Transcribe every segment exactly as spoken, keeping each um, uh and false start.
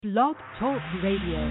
Blog Talk Radio.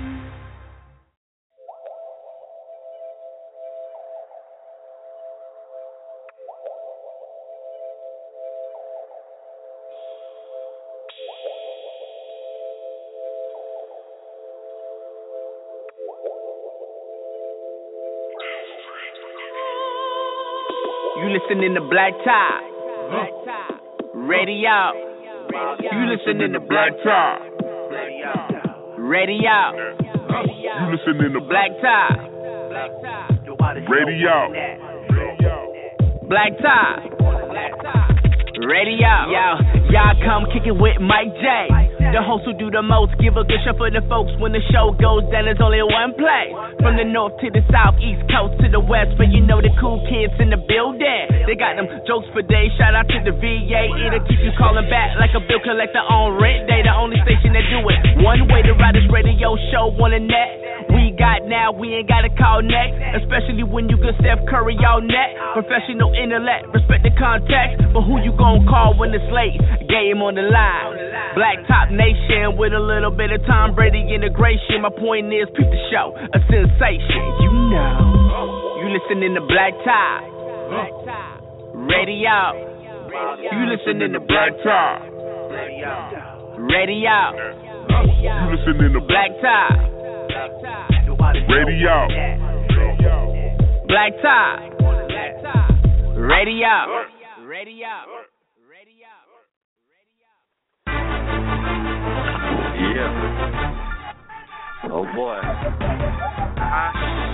You listening to Black Top. Black Top. Ready out. You listening to Black Top. Ready out. You listening to Black Top. Ready out. Black Top. Ready out. Yo, y'all come kick it with Mike J. The host who do the most, give a good show for the folks. When the show goes down, there's only one play. From the north to the south, east coast to the west, but you know the cool kids in the building. They got them jokes for days. Shout out to the V A. It'll keep you calling back like a bill collector on rent day. The only station that do it one way to ride this radio show on the net. We got now, we ain't gotta call next. Especially when you get Steph Curry all net. Professional intellect, respect the context. But who you gon' call when it's late? Game on the line. Black Top Nation with a little bit of Tom Brady integration. My point is, peep the show, a sensation. You know, you listening to Black Top. Ready out. You listening to Black Top. Ready out. You listening to Black Top. Ready out. Black Top. Ready out. Ready out. Ready out. Yeah. Oh boy. Uh-huh.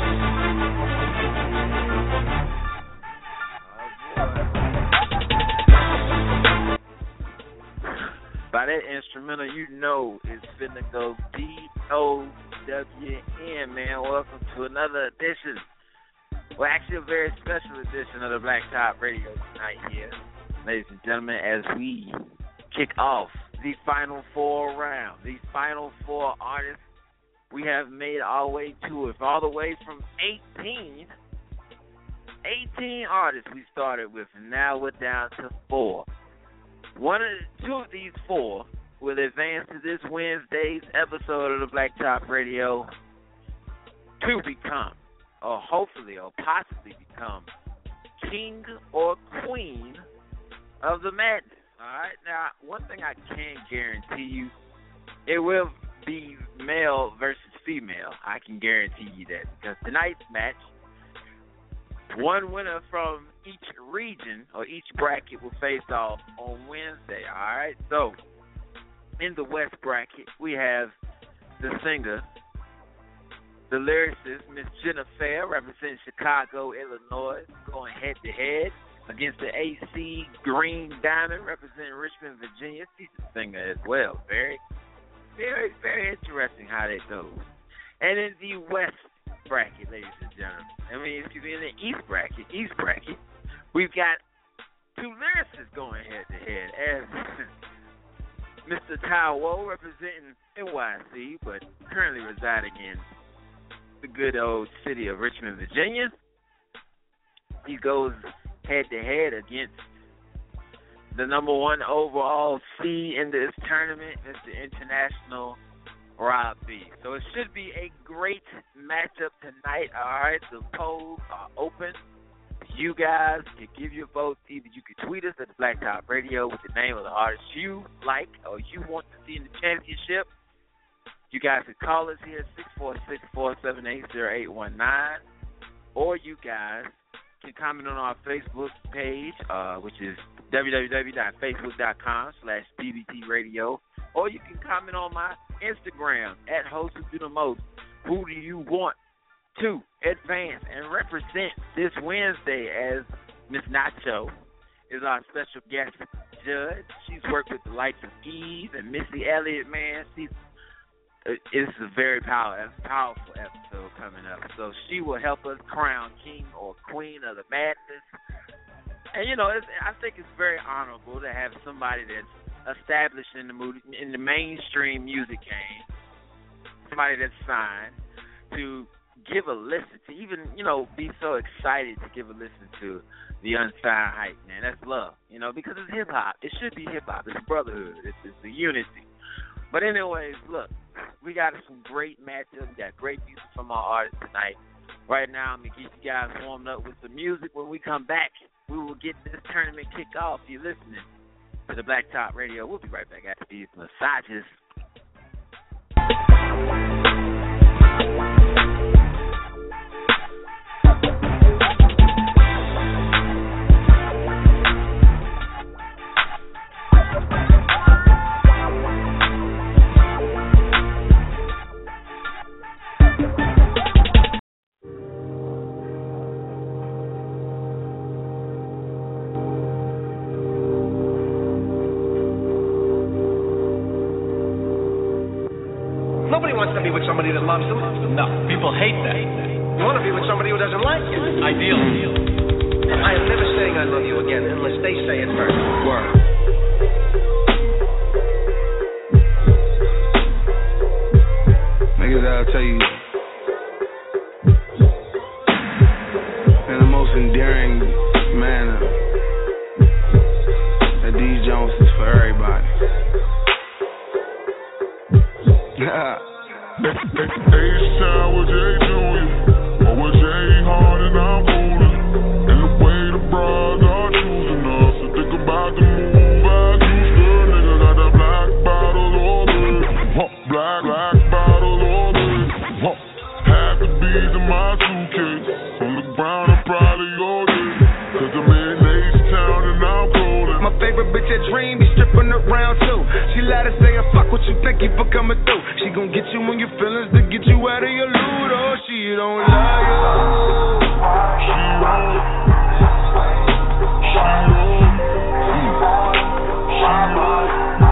By that instrumental, you know it's finna go D O W N, man. Welcome to another edition. Well, actually, a very special edition of the Black Top Radio tonight here, ladies and gentlemen, as we kick off the final four round. These final four artists we have made our way to it, all the way from eighteen, eighteen artists we started with, and now we're down to four. One of the, two of these four will advance to this Wednesday's episode of the Black Top Radio to become, or hopefully, or possibly become, king or queen of the madness. All right. Now, one thing I can guarantee you, it will be male versus female. I can guarantee you that, because tonight's match, one winner from each region or each bracket will face off on Wednesday. All right. So, in the West bracket, we have the singer, the lyricist, Miss Jenna Fair, representing Chicago, Illinois, going head to head against the A C Green Diamond, representing Richmond, Virginia. She's a singer as well. Very, very, very interesting how that goes. And in the West bracket, ladies and gentlemen, I mean, excuse me, in the East bracket, East bracket, we've got two lyricists going head to head, as Mister Ty Woe, representing N Y C, but currently residing in the good old city of Richmond, Virginia. He goes head to head against the number one overall seed in this tournament, Mister International Rob B. So it should be a great matchup tonight. All right, the polls are open. You guys can give your votes. Either you can tweet us at the Black Top Radio with the name of the artist you like or you want to see in the championship. You guys can call us here at six four six, four seven eight, zero eight one nine, or you guys can comment on our Facebook page, uh, which is www.facebook.com slash BBT Radio, or you can comment on my Instagram at Host Who Do The Most. Who do you want to advance and represent this Wednesday? As Miss Nacho is our special guest judge. She's worked with the likes of Eve and Missy Elliott, man. She's It's a very power, powerful episode coming up. So she will help us crown king or queen of the madness. And, you know, it's, I think it's very honorable to have somebody that's established in the movie, in the mainstream music game, somebody that's signed, to give a listen, to even, you know, be so excited to give a listen to the unsigned hype, man. That's love, you know, because it's hip-hop. It should be hip-hop. It's brotherhood. It's, it's the unity. But anyways, look, we got some great matchups. We got great music from our artists tonight. Right now, I'm going to get you guys warmed up with some music. When we come back, we will get this tournament kicked off. You're listening to the Black Top Radio. We'll be right back after these massages. Nobody wants to be with somebody that loves them. No, people hate that. You want to be with somebody who doesn't like you. Ideal. I am never saying I love you again unless they say it first. Word. Niggas, I'll tell you, in the most endearing manner, that these Jones is for everybody. H-Town with Jay Junior or with Jay Hard and I'm older. And the way the bras are choosing us. So think about the move I used to. Nigga got that black bottle ordered. Black, black bottle ordered. Half the bees in my suitcase. On the ground I probably ordered. Cause I'm in H-Town and I'm colder. My favorite bitch at Dream be stripping around too. She let us say, fuck what you think you for coming through. She gon' get you in your feelings to get you out of your loot. Oh, she don't love you. She won't. She won't. She won't.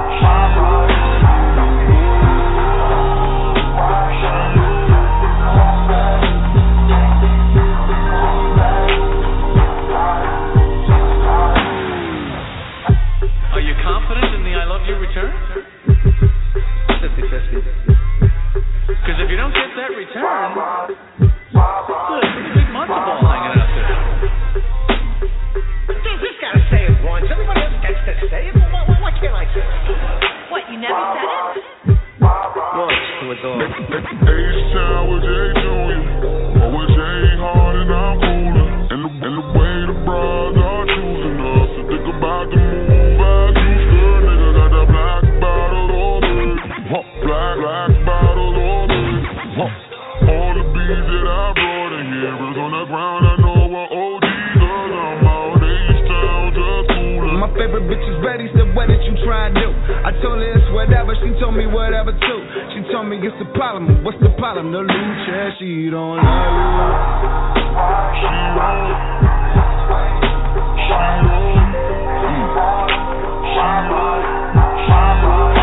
Are you confident in the I love you return? fifty-fifty. Because if you don't get that return, it's a pretty big matzo ball hanging out there. Dude, just gotta say it once. Everybody else gets to say it. Why, why, why can't I say it? What, you never said it? Once to a dog. H-Town with Jay Junior or with Jay Hard and I'm cooler. And the, and the way the bras are choosing us. So think about the move I used to. Nigga got that black bottle ordered. Black, black bottle ordered. All the bees that I brought in here is on the ground. I know what O G cause I'm out H-Town just cooler. My favorite bitch is ready, said what did you try and do? I told her it's whatever, she told me whatever too. She told me it's a problem, what's the problem? The lucha, she don't love you. She won't. She won't. She won't. She won't.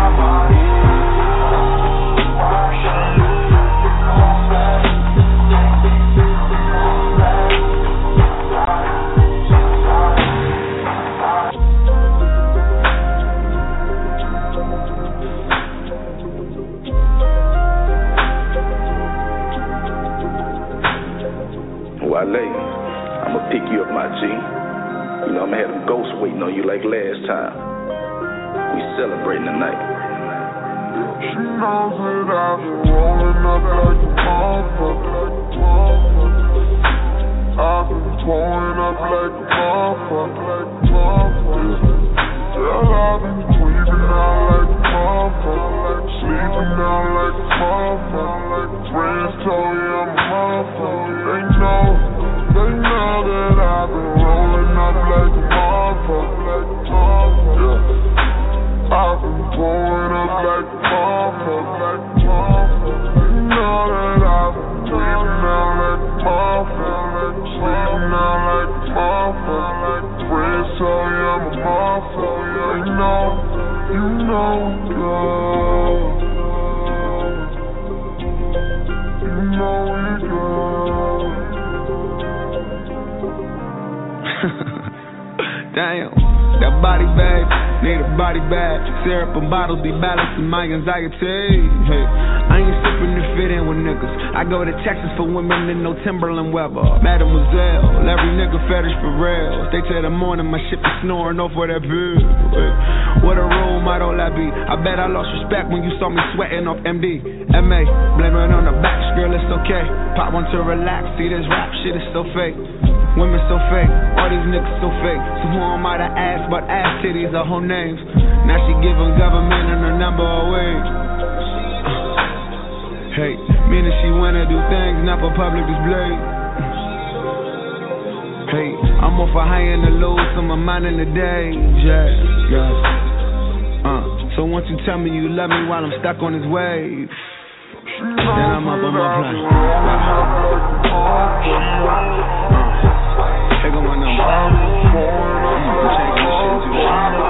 Wale, I'ma pick you up, my G. You know, I'ma have them ghosts waiting on you like last time. We celebrating tonight. She knows that I've been rolling up like a motherfucker. I've been pouring up like a motherfucker. Girl, I've been creeping out like a motherfucker. Sleeping out like a motherfucker. Friends told you I'm a motherfucker. They know, they know that I've been rolling up like a motherfucker. Yeah. I've been pouring up like a motherfucker. You know that I've been creeping out like a motherfucker. Sleeping out like a motherfucker. Friends told you I'm a motherfucker. They know, you know, girl. You know it, girl. Damn, that body bag, need a body bag. Syrup and bottles be balancing my anxiety. Hey, I ain't sipping if fit in with niggas. I go to Texas for women in no Timberland weather. Mademoiselle, every nigga fetish for real. Stay till the morning, my shit be snoring off with that bill. What a role model I be. I bet I lost respect when you saw me sweating off M D. M A, blame it on the backs, girl, it's okay. Pop one to relax, see this rap shit is so fake. Women so fake, all these niggas so fake. So who am I to ask, but ass titties are whole names. Now she giving government and her number away. Hey, meaning she wanna do things not for public display. Hey, I'm off a high and the low, so my mind in the day. Yeah, yeah. Uh, so once you tell me you love me while I'm stuck on this wave, then I'm up on my plane. Uh, take on my number. I'm checking this shit too.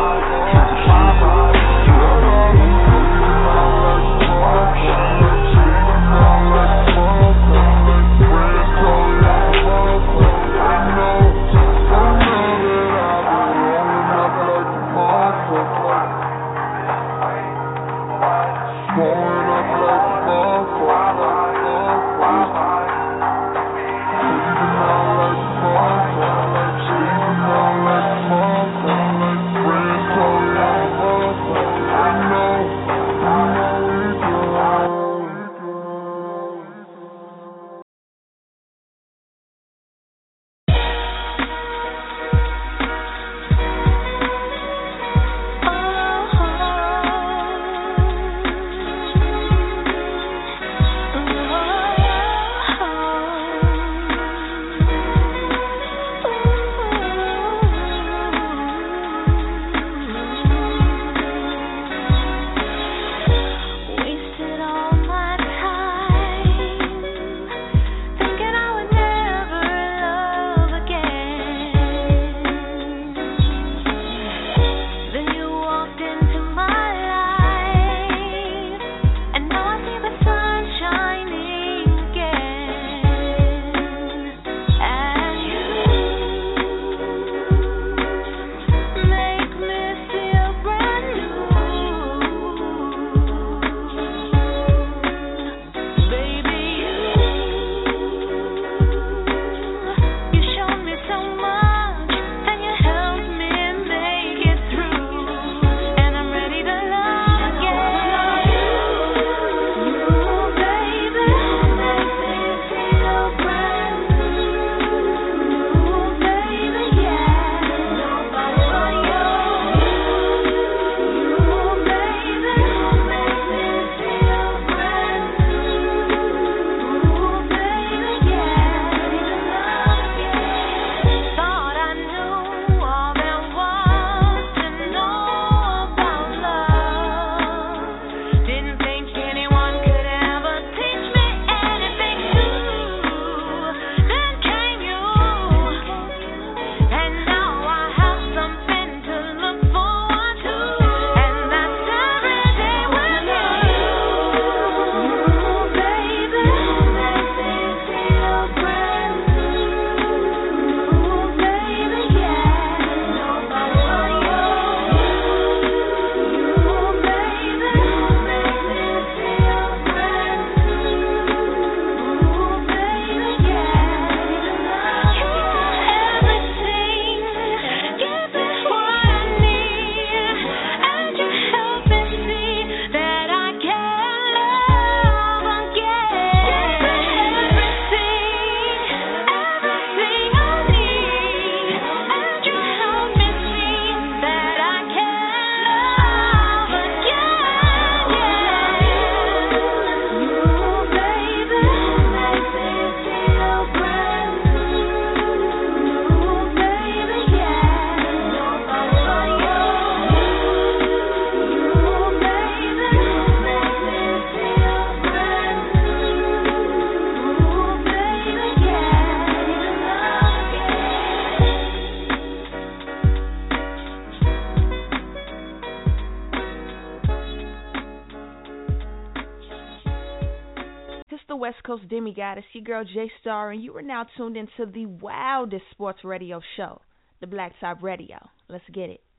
West Coast demigod, it's your girl J Star, and you are now tuned into the wildest sports radio show, the Black Top Radio. Let's get it.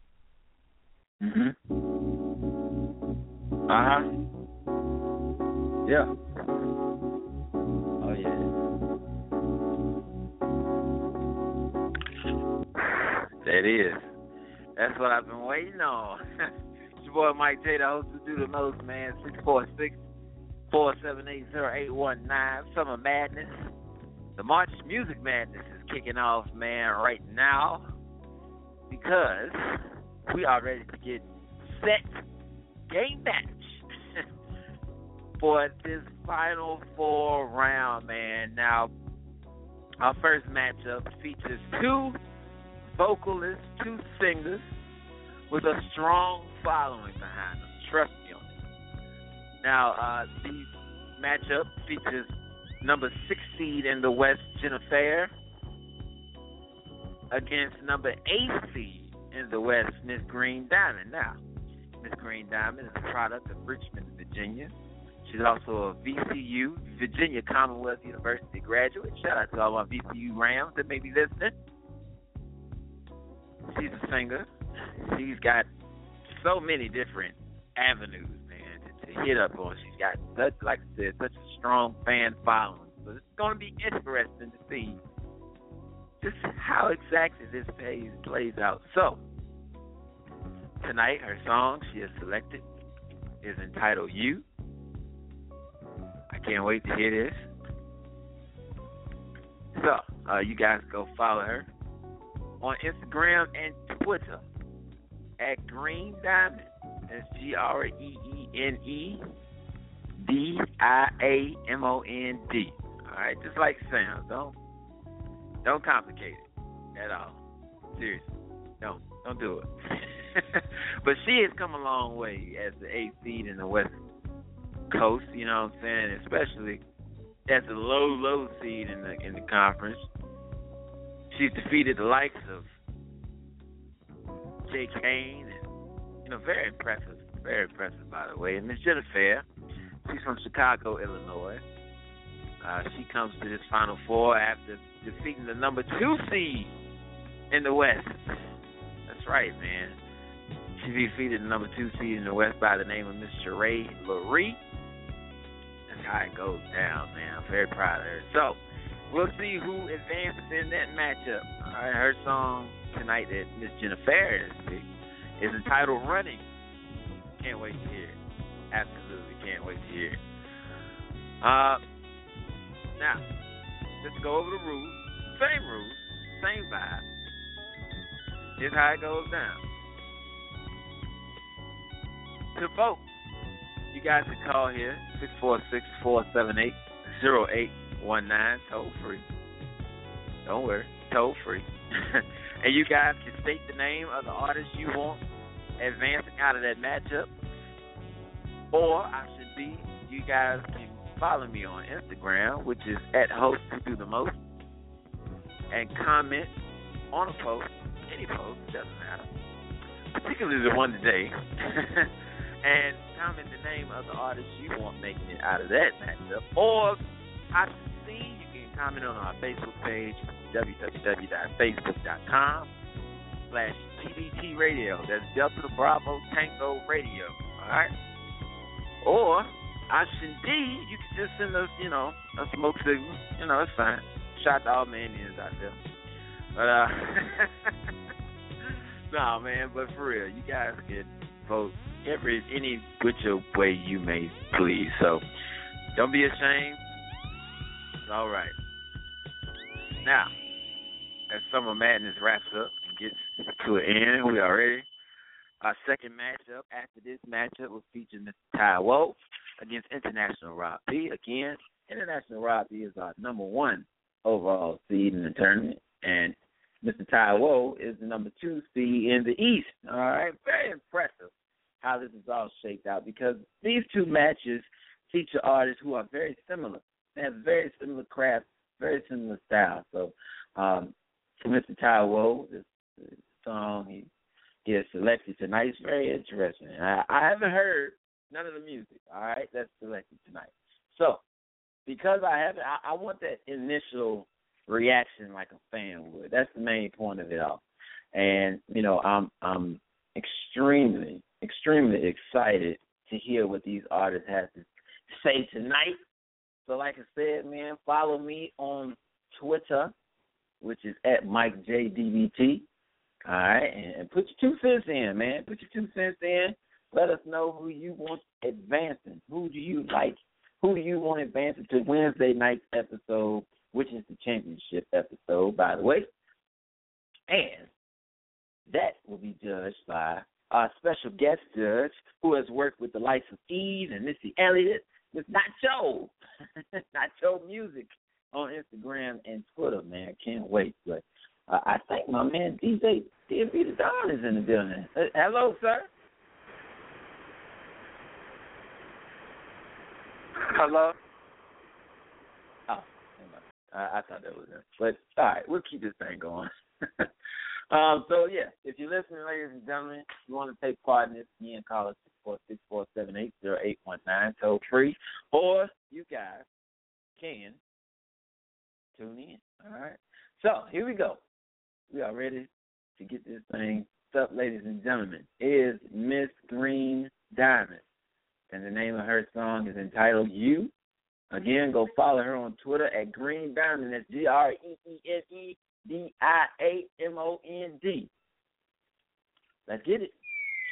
Mhm. Uh huh. Yeah. It is. That's what I've been waiting on. It's your boy Mike J, the host who do the most, man. six four six, four seven eight, zero eight one nine. Summer Madness. The March Music Madness is kicking off, man, right now because we are ready to get set game match for this Final Four round, man. Now, our first matchup features two vocalists, two singers with a strong following behind them. Trust me on it. Now, uh, the matchup features number six seed in the West, Jenna Fair, against number eight seed in the West, Miss Green Diamond. Now, Miss Green Diamond is a product of Richmond, Virginia. She's also a V C U, Virginia Commonwealth University graduate. Shout out to all my V C U Rams that may be listening. She's a singer. She's got so many different avenues, man, to, to hit up on. She's got, such, like I said, such a strong fan following. So it's going to be interesting to see just how exactly this plays, plays out. So, tonight, her song she has selected is entitled You. I can't wait to hear this. So, uh, you guys go follow her on Instagram and Twitter at Green Diamond. That's G R E E N E D I A M O N D. All right, just like it sounds. Don't, don't complicate it at all. Seriously. Don't, don't do it. But she has come a long way as the eighth seed in the West Coast, you know what I'm saying? Especially as a low, low seed in the in the conference. She's defeated the likes of Jay Kane, and you know, very impressive, very impressive by the way. And Miss Jenna Fair, she's from Chicago, Illinois. Uh, she comes to this Final Four after defeating the number two seed in the West. That's right, man. She defeated the number two seed in the West by the name of Miss Sheree Lurie. That's how it goes down, man. I'm very proud of her. So, we'll see who advances in that matchup. All right, her song tonight that Miss Jenna Fair has picked is entitled Running. Can't wait to hear it. Absolutely can't wait to hear it. Uh, now, let's go over the rules. Same rules, same vibe. Here's how it goes down. To vote, you guys can call here, six four six, four seven eight, zero eight one nine, toll free. Don't worry, toll free. And you guys can state the name of the artist you want advancing out of that matchup. Or, I should be, you guys can follow me on Instagram, which is at host who do the most, and comment on a post, any post, doesn't matter, particularly the one today, and comment the name of the artist you want making it out of that matchup. Or, I should see, you can comment on our Facebook page, w w w dot facebook dot com slash T B T Radio. That's Delta Bravo Tango Radio. All right? Or, option D, you can just send us, you know, a smoke signal. You know, it's fine. Shout to all the Indians out there. But, uh, no, man, but for real, you guys can vote every, any which way you may please. So, don't be ashamed. It's all right. Now, as Summer Madness wraps up and gets to an end, we are ready. Our second matchup after this matchup will feature Mister Ty Woe against International Rob P. Again, International Rob P is our number one overall seed in the tournament, and Mister Ty Woe is the number two seed in the East. All right, very impressive how this is all shaped out because these two matches feature artists who are very similar. They have very similar craft, very similar style. So, um, for Mister Ty Woe, this, this song he, he has selected tonight is very interesting. I, I haven't heard none of the music, all right, that's selected tonight. So, because I haven't, I, I want that initial reaction like a fan would. That's the main point of it all. And, you know, I'm I'm extremely, extremely excited to hear what these artists have to say tonight. So like I said, man, follow me on Twitter, which is at Mike J D B T. All right, and, and put your two cents in, man. Put your two cents in. Let us know who you want advancing. Who do you like? Who do you want advancing to Wednesday night's episode, which is the championship episode, by the way. And that will be judged by our special guest judge who has worked with the likes of Eve and Missy Elliott, Miss Nacho, Nacho Music on Instagram and Twitter, man. Can't wait. But uh, I think my man D J D B the Don is in the building. Uh, hello, sir. Hello. Oh, I, I thought that was it. But all right, we'll keep this thing going. um, so yeah, if you're listening, ladies and gentlemen, you want to take part in this, again, call us six four six, four seven eight, zero eight one nine, toll free, or you guys can tune in. All right. So here we go. We are ready to get this thing up, ladies and gentlemen. It is Miss Green Diamond, and the name of her song is entitled You. Again, go follow her on Twitter at Green Diamond. That's G R E E N E D I A M O N D. Let's get it.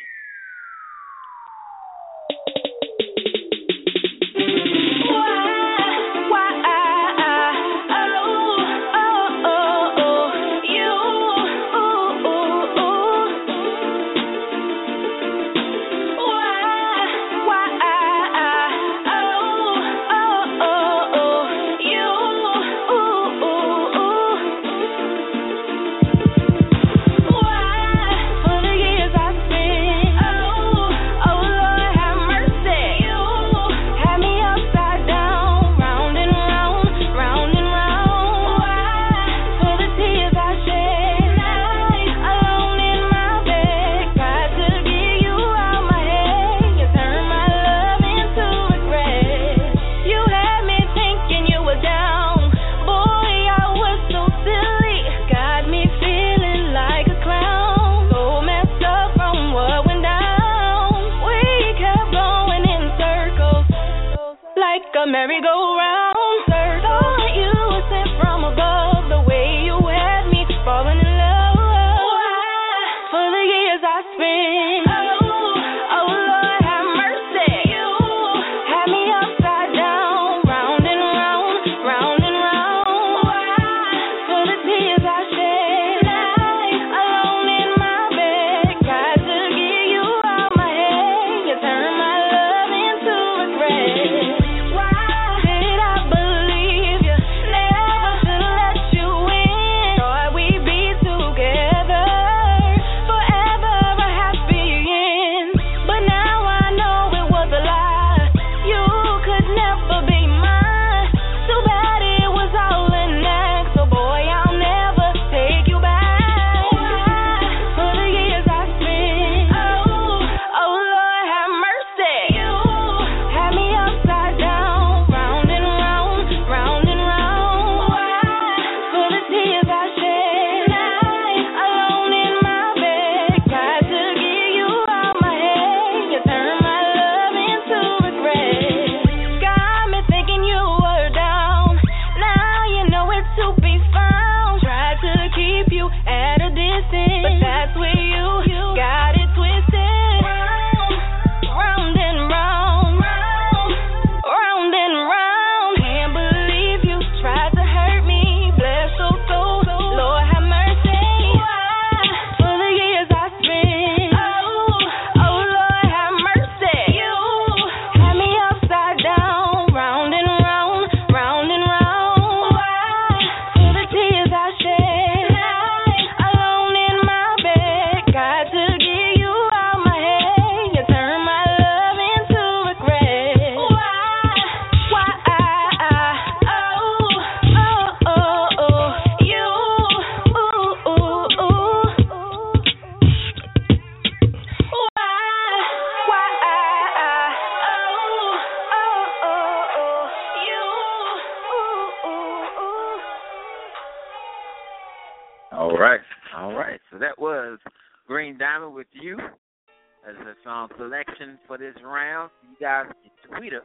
Selection for this round. You guys can tweet us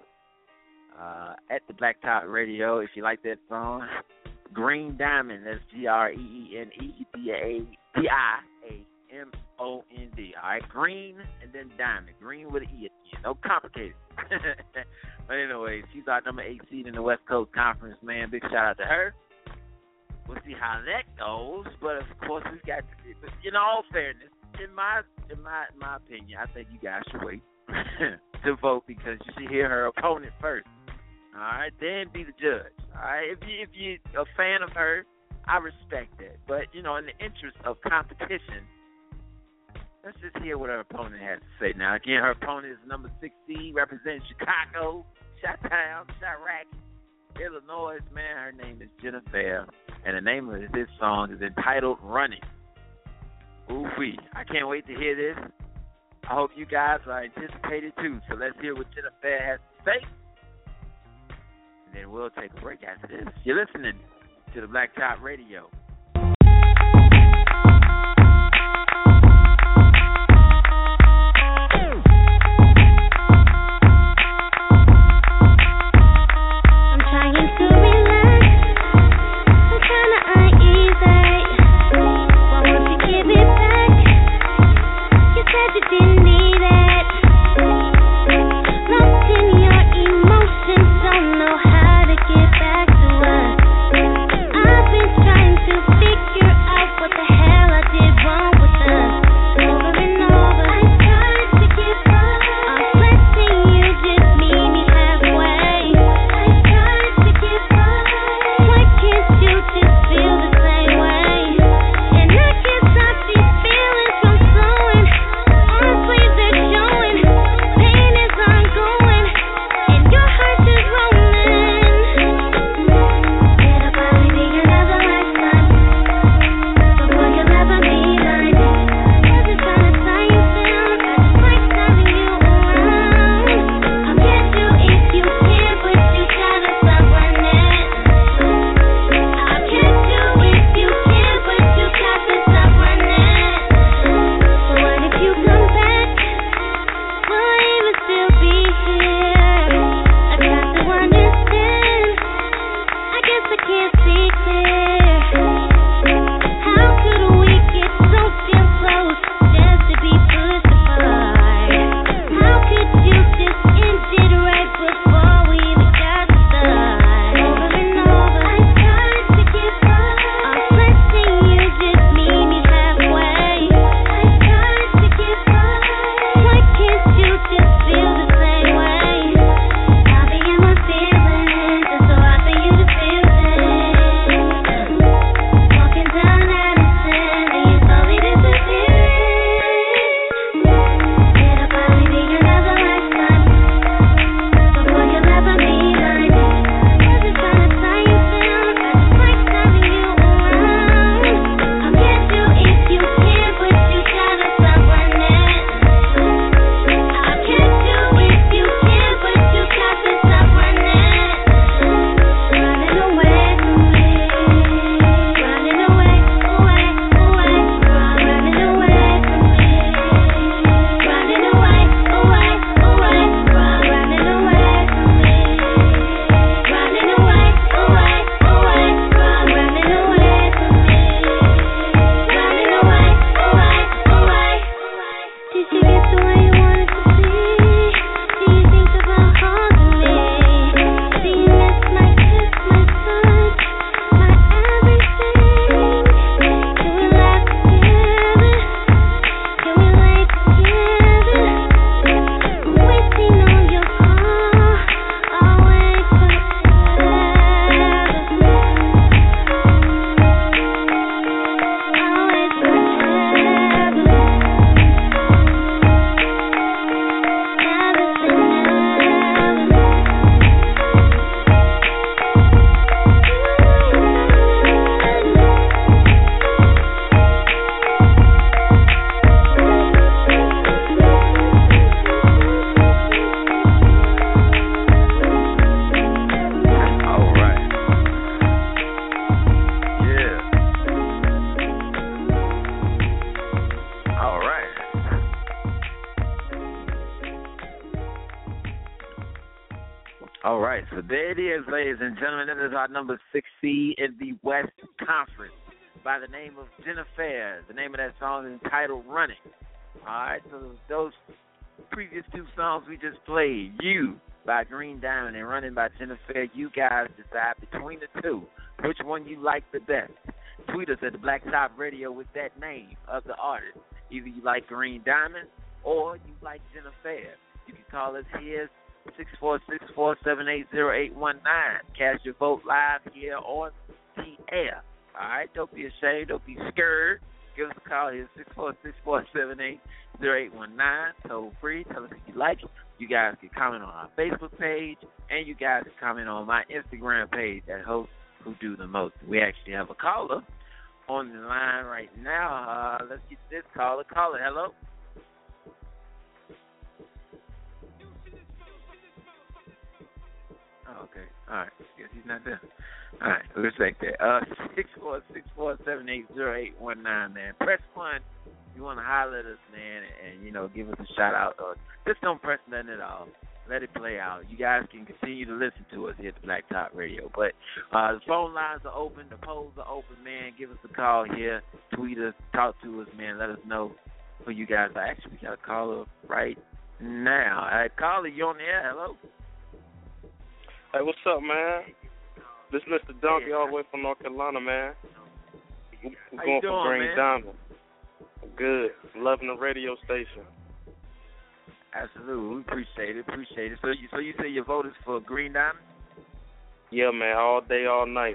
uh, at the Black Top Radio if you like that song. Green Diamond, that's G R E E N E D I A M O N D. All right, Green and then Diamond. Green with an E at the end. No complicated. But anyway, she's our number eight seed in the West Coast Conference, man. Big shout out to her. We'll see how that goes. But of course, we got to, in all fairness, in my in my in my opinion, I think you guys should wait to vote because you should hear her opponent first. All right, then be the judge. All right, if you if you're a fan of her, I respect that. But you know, in the interest of competition, let's just hear what her opponent has to say. Now, again, her opponent is number six seed, representing Chicago, Chi-Town, Chirac, Illinois. Man, her name is Jennifer, and the name of this song is entitled "Running." Ooh-wee. I can't wait to hear this. I hope you guys are anticipated too. So let's hear what Jennifer has to say, and then we'll take a break after this. You're listening to the Black Top Radio. All right, so there it is, ladies and gentlemen. That is our number six seed in the West Conference. by the name of Jennifer. The name of that song is entitled Running. All right, so those previous two songs we just played, You by Green Diamond and Running by Jennifer, you guys decide between the two which one you like the best. Tweet us at the Black Top Radio with that name of the artist. Either you like Green Diamond or you like Jennifer. You can call us here, six four six, four seven eight, zero eight one nine. Cast your vote live here on the air. All right, don't be ashamed, don't be scared. Give us a call here, six four six, four seven eight, zero eight one nine. Toll free. Tell us if you like it. You guys can comment on our Facebook page, and you guys can comment on my Instagram page at Host Who Do the Most. We actually have a caller on the line right now. Uh, let's get this caller. Caller, hello. Oh, okay. All right. Guess he's not there. All right. We'll respect that. Uh, six four six, four seven eight, zero eight one nine, man. Press one. You want to holler at us, man, and, you know, give us a shout-out. Or just don't press nothing at all. Let it play out. You guys can continue to listen to us here at the Black Top Radio. But uh, the phone lines are open. The polls are open, man. Give us a call here. Tweet us. Talk to us, man. Let us know who you guys are. Actually, we got a caller right now. All right, caller, you on the air. Hello? Hey, what's up, man? This is Mister Donkey all the way from North Carolina, man. We're How going you doing, for Green man? Diamond. Good. Loving the radio station. Absolutely. We appreciate it. Appreciate it. So you, so you say your vote is for Green Diamond? Yeah, man, all day, all night.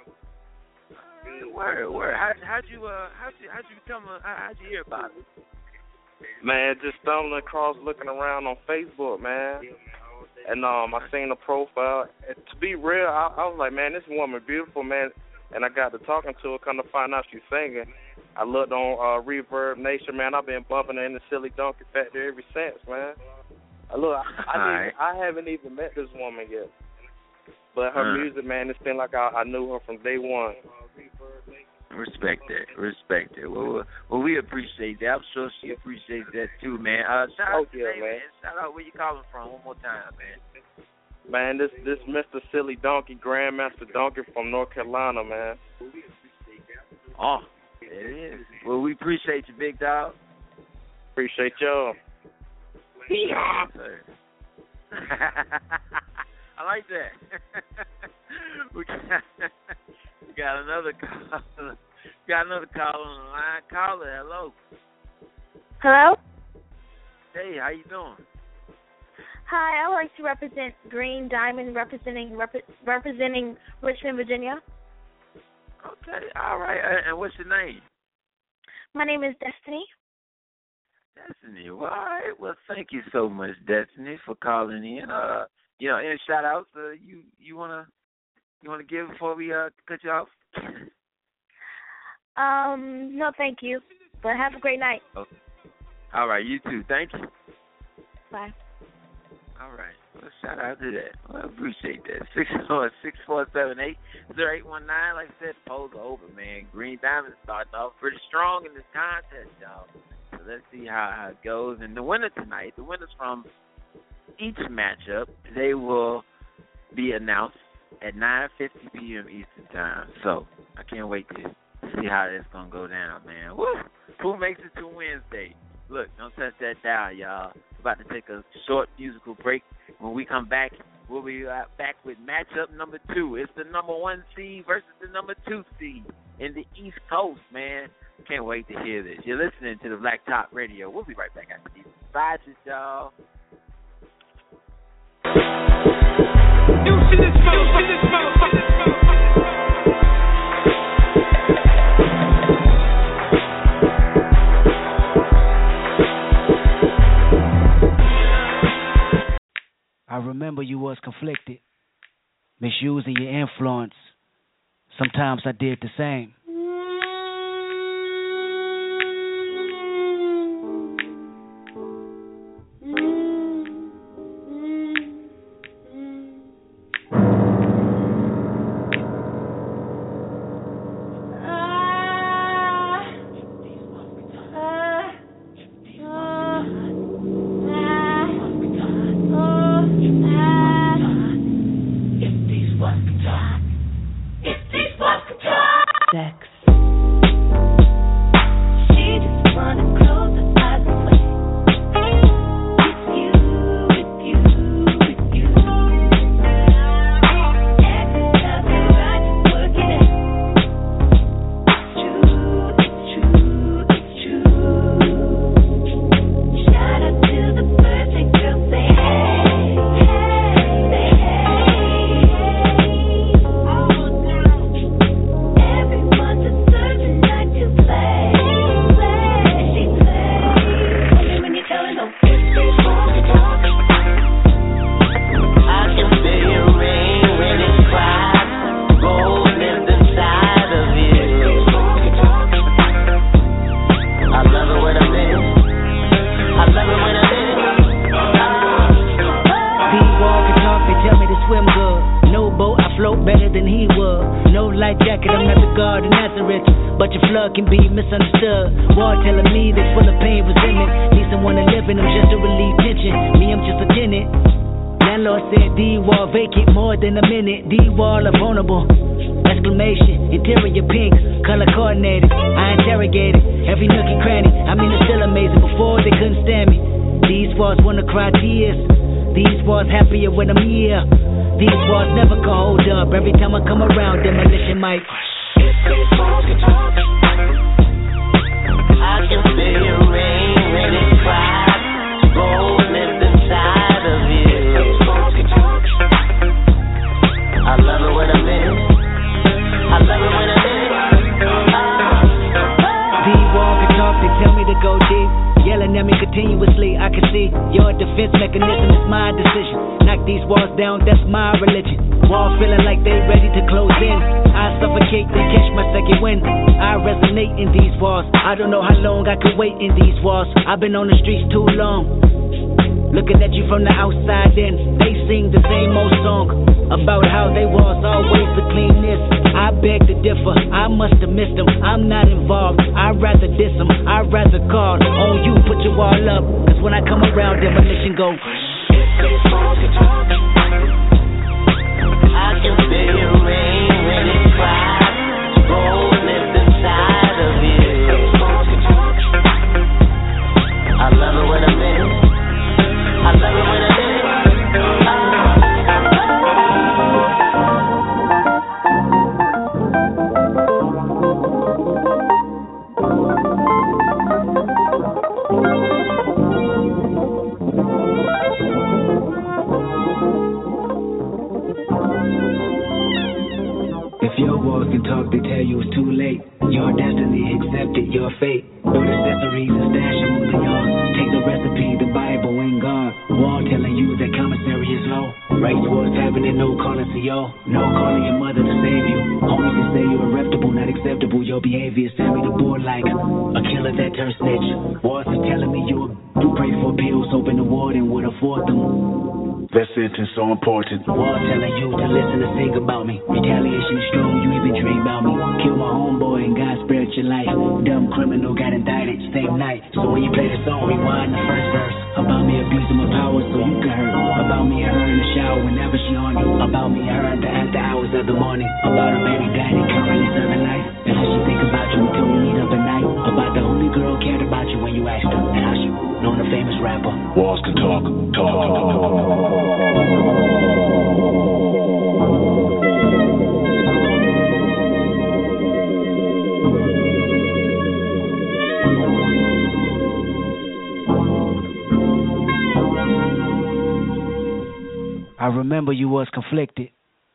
Where, where? How, how'd you, uh, how'd you, how'd you come, uh, how, how'd you hear about it? Man, just stumbling across, looking around on Facebook, man. And um, I seen the profile. And to be real, I, I was like, man, this woman beautiful, man. And I got to talking to her, come to find out she's singing. I looked on uh, Reverb Nation, man. I've been bumping her in the Silly Donkey Factory ever since, man. Uh, look, I, I, right. I haven't even met this woman yet. But her Uh. music, man, it seemed like I, I knew her from day one. Respect that. Respect it. Well, well, well, we appreciate that. I'm sure she appreciates that too, man. Uh, shout Oh, out to yeah, you, man. man. Shout out where you calling from one more time, man. Man, this this Mister Silly Donkey, Grandmaster Donkey from North Carolina, man. Oh, it is. Well, we appreciate you, big dog. Appreciate y'all. Yes, sir. I like that. we, got, we got another call. Got another call on the line. Caller, hello. Hello? Hey, how you doing? Hi, I would like to represent Green Diamond, representing rep- representing Richmond, Virginia. Okay, all right. Uh, and what's your name? My name is Destiny. Destiny. Well, all right. Well, thank you so much, Destiny, for calling in. Uh, you know, any shout outs uh, you you wanna you wanna give before we uh cut you off? Um, no, thank you. But have a great night. Okay. All right, you too. Thank you. Bye. All right. Well, shout out to that. Well, I appreciate that. Six four six four seven eight zero eight one nine. Like I said, the polls are open, man. Green Diamond starting off pretty strong in this contest, y'all. So let's see how, how it goes. And the winner tonight, the winners from each matchup, they will be announced at nine fifty p.m. Eastern Time. So I can't wait to see how that's gonna go down, man. Woo! Who makes it to Wednesday? Look, don't touch that dial, y'all. We're about to take a short musical break. When we come back, we'll be uh, back with matchup number two. It's the number one seed versus the number two seed in the East Coast, man. Can't wait to hear this. You're listening to the Black Top Radio. We'll be right back after these messages, y'all. You see this motherfucker, this motherfucker, this motherfucker. I remember you was conflicted, misusing your influence. Sometimes I did the same. Sex. better than he was. No life jacket, I'm not the God of Nazareth, but your flood can be misunderstood. War telling me they full of pain, resentment. Need someone to live in them just to relieve tension. Me, I'm just a tenant. Landlord said D-wall vacant more than a minute. D-wall are vulnerable. Exclamation, interior pink, color coordinated. I interrogated every nook and cranny. I mean, it's still amazing. Before they couldn't stand me. These walls wanna cry tears. These walls happier when I'm here. These walls never can hold up. Every time I come around, demolition mic. These walls can talk. I can feel your rain when it cries. Gold lives inside of you. These walls can talk. I love it when I'm in it. I love it when I'm in it. These walls can talk. They tell me to go deep. Yelling at me continuously, I can see your defense mechanism is my decision. Knock these walls down, that's my religion. Walls feeling like they ready to close in. I suffocate, then catch my second wind. I resonate in these walls. I don't know how long I could wait in these walls. I've been on the streets too long. Looking at you from the outside in, they sing the same old song about how they was always the cleanest. I beg to differ, I must have missed them. I'm not involved, I'd rather diss them. I'd rather call on you, put your wall up. Cause when I come around, demolition go. I can feel your rain when it cries. Gold lives inside of you. I love it when I'm in it. I love it when I'm in it. If your walls can talk, they tell you it's too late. Your destiny, accept it, your fate. Build accessories and stash them on the yard. Take the recipe, the Bible and God. Wall telling you that commissary is low. Right towards heaven and no calling to yo. No calling your mother to save you. Homies can say you're irreputable, not acceptable. Your behavior send me to board like a killer that turns snitch. Walls are telling me you do pray for pills, hoping the warden would afford them. That sentence so important. Wall telling you to listen and sing about me. Retaliation is strong, you even dream about me. Kill my homeboy and God spared your life. Dumb criminal got indicted same night. So when you play the song, rewind the first verse. About me abusing my power so you can hurt. About me and her in the shower whenever she on you. About me and her at the after hours of the morning. About her baby daddy currently serving life. And how she think about you until we meet up at night. About the only girl cared about you when you asked her. And how she known a famous rapper. Walls can talk, talk, talk, talk, talk. I remember you was conflicted.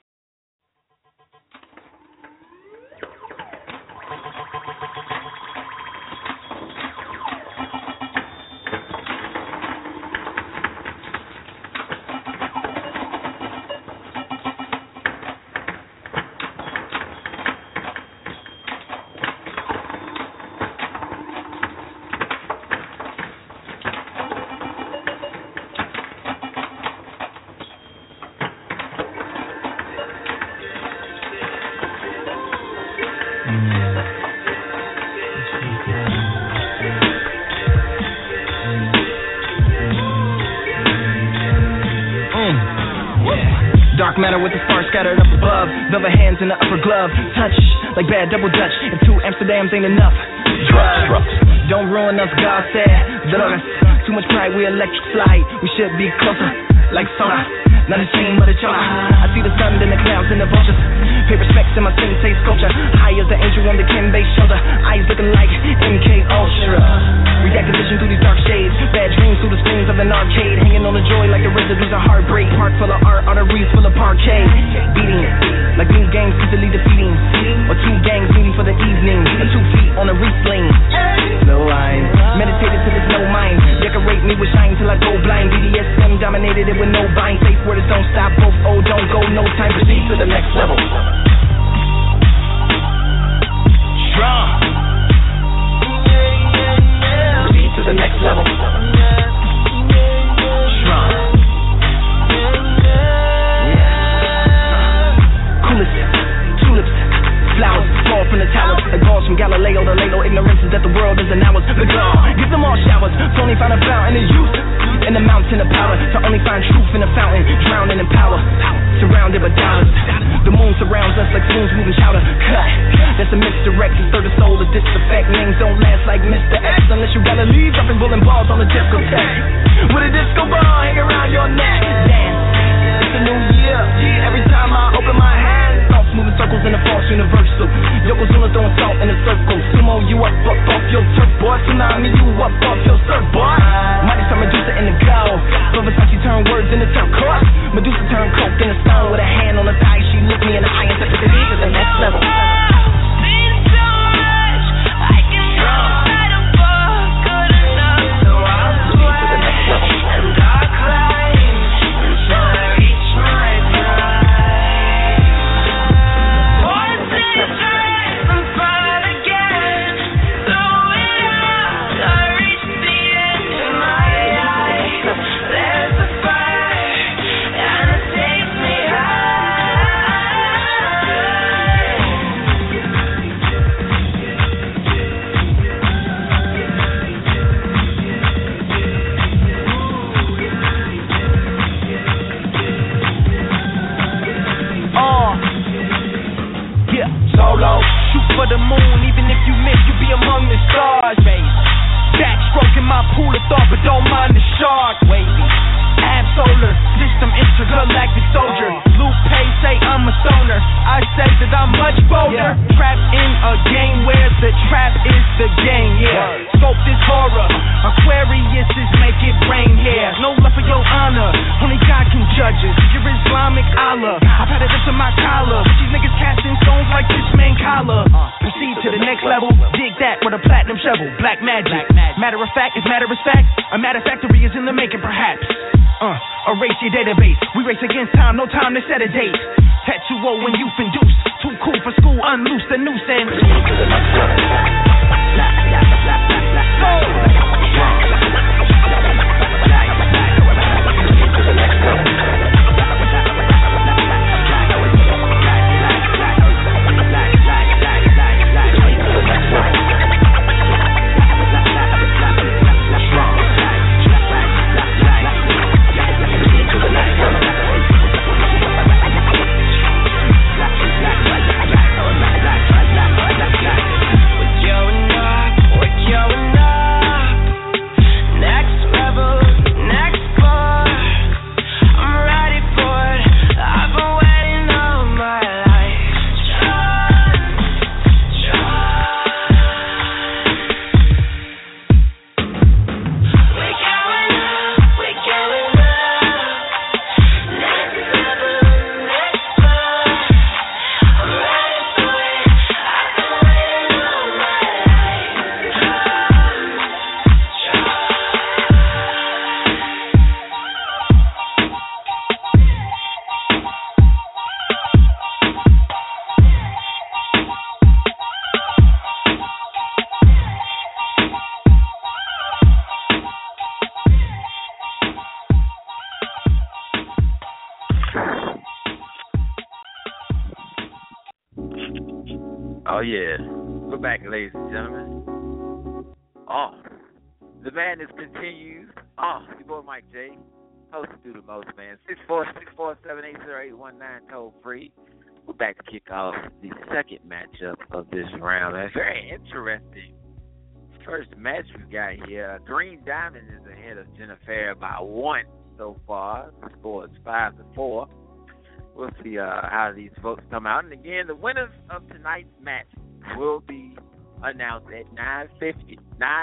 Matter with the stars scattered up above. Velvet hands in the upper glove. Touch like bad double dutch. And two Amsterdams ain't enough. Drugs. Don't ruin us, God said. Drogas. Too much pride, we electric slide. We should be closer, like soda. Not the same, but a chola. I see the sun, then the clouds, and the vultures. Pay respects in my sensei sculpture. High as the angel on the Kenbei shoulder. Eyes looking like M K Ultra. Reactive vision through these dark shades. Bad dreams through the screens of an arcade. Hanging on the joy like the residues of heartbreak. Park full of art, arteries full of parquet. Beating it like new games easily defeating. Or two gangs meeting for the evening. Or two feet on a re-sling. Slow eyes, meditated till there's no mind. Decorate me with shine till I go blind. B D S M dominated it with no bind. Safe words don't stop, both oh don't go. No time, proceed to the next level. Strong. Proceed to the next level. Strong. Yeah. world is an hour's ago. Give them all showers, to only find a fountain of youth. In the mountain of power, to only find truth in a fountain, drowning in power, surrounded by dollars. The moon surrounds us like spoons moving chowder. Cut, that's a misdirect to stir the soul of disrespect. Names don't last like Mister X unless you gotta leave, dropping bowling balls on the discotheque. With a disco ball hang around your neck. Dance, it's a new year. Every time I open my hands, thoughts moving circles in the false universal. Yokozuna throwing salt in a circle. Sumo you up, up off your turf, boy. Tsunami you up off your surf, boy. Mighty time Medusa in the go. So Versace turn words into turquoise. Medusa turn coke in a stone with a hand on the thigh. She looked me in the eye and said, "This is the next level." For the moon, even if you miss, you be among the stars, baby. Backstroking my pool of thought, but don't mind the shark, wavy. Absolar system, intergalactic soldier. Luke Pay say I'm a stoner. I say that I'm much bolder. Yeah. Trapped in a game where the trap is the game, yeah. Scope this horror. Aquarius is make it rain here. No love for your honor. Only God can judge us. You're Islamic Allah. I've had it up to my collar. These niggas casting stones like this man collar. Proceed to the next level. Dig that with a platinum shovel. Black magic. Matter of fact, if matter is fact, a matter factory is in the making, perhaps. Uh, erase your database. We race against time, no time to set a date. Tattoo when youth induced. Too cool for school, unloose the noose and Oh, yeah. We're back, ladies and gentlemen. Oh, the madness continues. Oh, your boy Mike J, host of Do the Most, man. six four six four seven eight zero eight one nine, toll free. We're back to kick off the second matchup of this round. That's very interesting. First match we got here. Green Diamond is ahead of Jennifer by one so far. The score is five to four. We'll see uh, how these votes come out. And again, the winners of tonight's match will be announced at nine fifty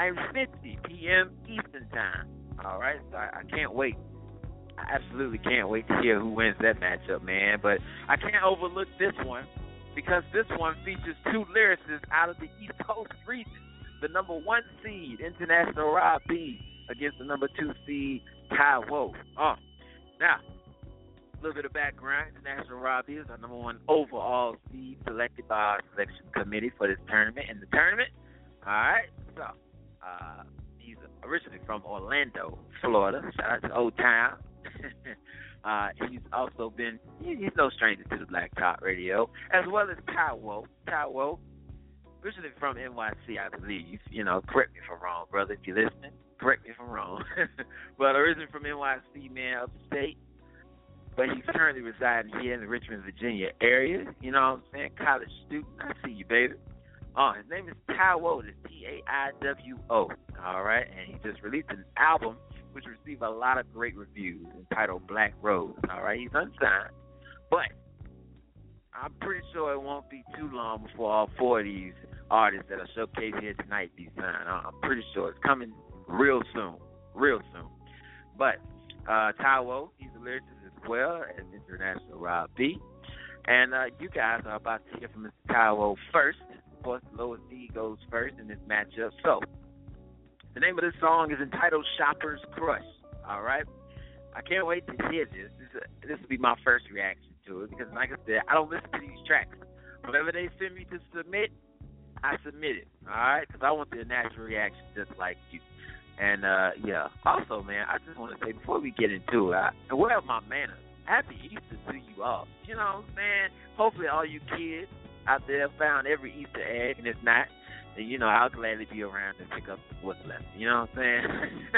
p.m. Eastern Time. All right? So I, I can't wait. I absolutely can't wait to hear who wins that matchup, man. But I can't overlook this one because this one features two lyricists out of the East Coast region. The number one seed, International Rob B, against the number two seed, Ty Woe. Oh, now, a little bit of background. International Rob B is our number one overall seed selected by our selection committee for this tournament. In the tournament, all right, so uh, he's originally from Orlando, Florida. Shout out to Old Town. uh, he's also been, he's no stranger to the Black Top Radio, as well as Ty Woe. Ty Woe, originally from N Y C, I believe. You know, correct me if I'm wrong, brother. If you're listening, correct me if I'm wrong. But originally from N Y C, man, upstate. But he's currently residing here in the Richmond, Virginia area. You know what I'm saying? College student. I see you, baby. Oh, his name is Taiwo. It's T A I W O. All right? And he just released an album which received a lot of great reviews entitled Black Rose. All right? He's unsigned. But I'm pretty sure it won't be too long before all four of these artists that are showcased here tonight be signed. I'm pretty sure it's coming real soon. Real soon. But uh, Taiwo, he's a lyricist as well as International Rob B. And uh, you guys are about to hear from Mister Taiwo first. Of course, the lowest D goes first in this matchup. So, the name of this song is entitled Shopper's Crush. All right? I can't wait to hear this. This, uh, this will be my first reaction to it because, like I said, I don't listen to these tracks. Whenever they send me to submit, I submit it. All right? Because I want the natural reaction just like you. And, uh, yeah. Also, man, I just want to say, before we get into it, I, well, my manners, happy Easter to you all. You know what I'm saying? Hopefully all you kids out there found every Easter egg, and if not, then, you know, I'll gladly be around to pick up what's left. You know what I'm saying?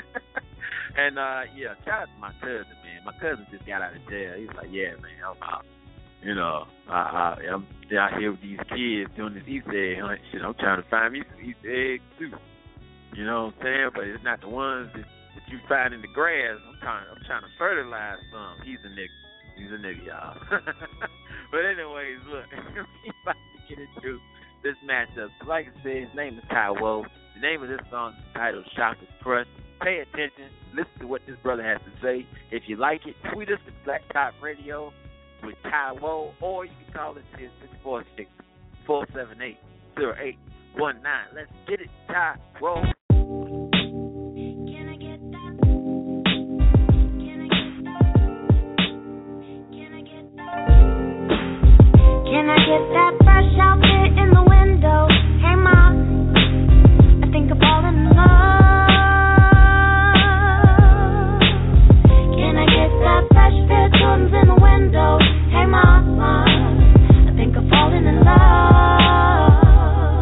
And, uh, yeah, shout out to my cousin, man. My cousin just got out of jail. He was like, yeah, man, I'm out. You know, I, I, I'm out here with these kids doing this Easter egg hunt. Shit, I'm trying to find me some Easter eggs, too. You know what I'm saying? But it's not the ones that, that you find in the grass. I'm trying, I'm trying to fertilize some. He's a nigga. He's a nigga, y'all. But anyways, look, we about to get into this matchup. So like I said, his name is Taiwo. The name of this song is titled Shopper's Crush. Pay attention. Listen to what this brother has to say. If you like it, tweet us at Black Top Radio with Taiwo, or you can call us at six four six, four seven eight, zero eight one nine. Let's get it, Taiwo. Can I get that fresh outfit in the window? Hey, Ma, I think I'm falling in love. Can I get that fresh pair of Jordans in the window? Hey, Ma, Ma, I think I'm falling in love.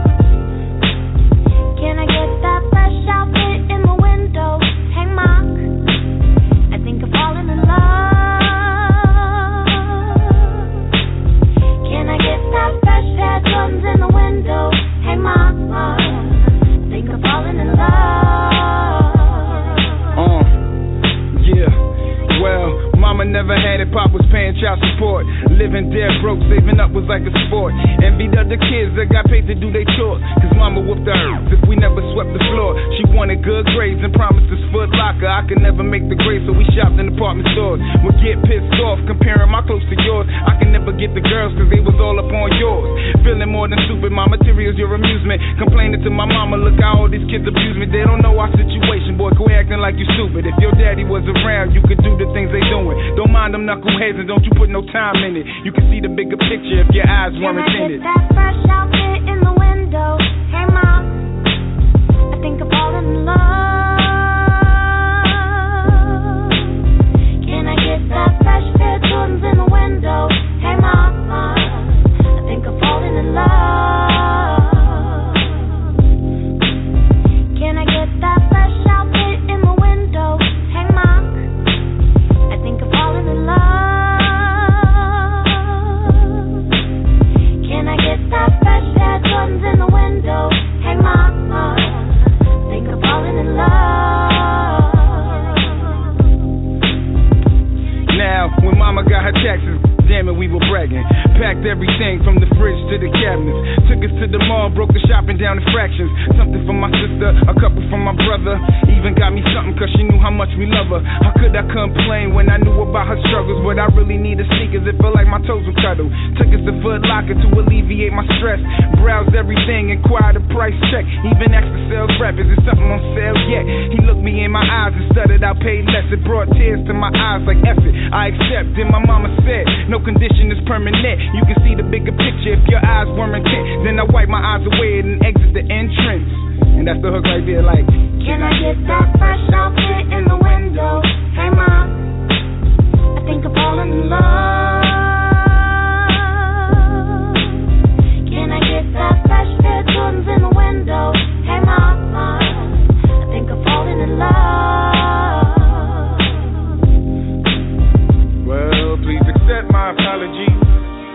Can I get that fresh outfit in the window? Hey, Ma, I think I'm falling in love. Jordans in the window. Hey, Mama, I think I'm falling in love. Uh, yeah. Well, Mama never had it, Pop was paying child support. Living dead broke, saving up was like a sport. Envied other kids that got paid to do their chores, cause Mama whooped the earth if we never swept the floor. She wanted good grades and promised us Foot Locker. I could never make the grade, so we shopped in department stores. Would get pissed off comparing my clothes to yours. I could never get the girls cause they was all up on yours. Feeling more than stupid, my material's your amusement. Complaining to my mama, look how all these kids abuse me. They don't know our situation, boy, quit acting like you stupid. If your daddy was around, you could do the things they doing. Don't mind them knuckleheads and don't you put no time in it. You can see the bigger picture if your eyes weren't intended. Can I get that fresh outfit in the window? Hey, Mom, I think I'm falling in love. Can I get that fresh pair of Jordans in the window? Hey, Mom, I think I'm falling in love. Can I get that fresh outfit in the window? Hey, Mom, I think I'm falling in love. Can I get that fresh pair of Jordans in the window? Hey, Mama, I think I'm falling in love. Now, when Mama got her taxes, damn it, we were bragging. Packed everything from the fridge to the cabinets. Took us to the mall, broke the shopping down in fractions. Something for my sister, a couple for my brother. Even got me something cause she knew how much we love her. How could I complain when I knew about her struggles? But I really needed sneakers, it felt like my toes were cuddled. Took us to Foot Locker to alleviate my stress. Browsed everything, inquired a price check. Even asked the sales rep, is there something on sale yet? He looked me in my eyes and stuttered, I'll pay less. It brought tears to my eyes like F it, I accept. Then my mama said, no condition is permanent. You can see the bigger picture if your eyes weren't intent. Then I wipe my eyes away and exit the entrance. And that's the hook right there, like, can I get that fresh outfit in the window? Hey, Mom, I think I'm falling in love. Can I get that fresh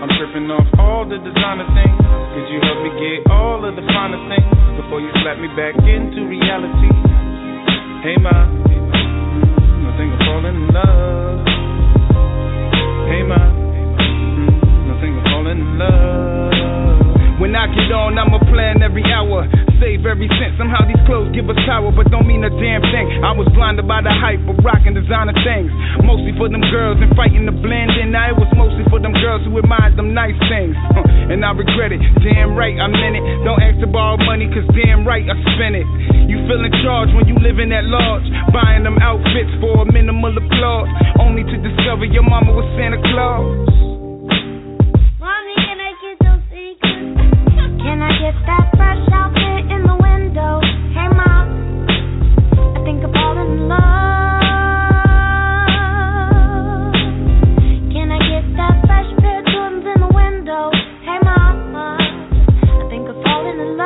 I'm tripping off all the designer things. Could you help me get all of the finer things before you slap me back into reality? Hey ma, I think I'm falling in love. Hey ma, I think I'm falling in love. When I get on, I'ma plan every hour, save every cent. Somehow these clothes give us power, but don't mean a damn thing. I was blinded by the hype of rocking designer things, mostly for them girls and fighting to blend in. Now it was mostly for them girls who admired them nice things, huh, and I regret it. Damn right, I'm in it. Don't ask to borrow money, cause damn right I spend it. You feel in charge when you living at large, buying them outfits for a minimal applause, only to discover your mama was Santa Claus. Can I get that fresh outfit in the window? Hey mom, I think I'm falling in love. Can I get that fresh pair of Jordans in the window? Hey mom, I think I'm falling in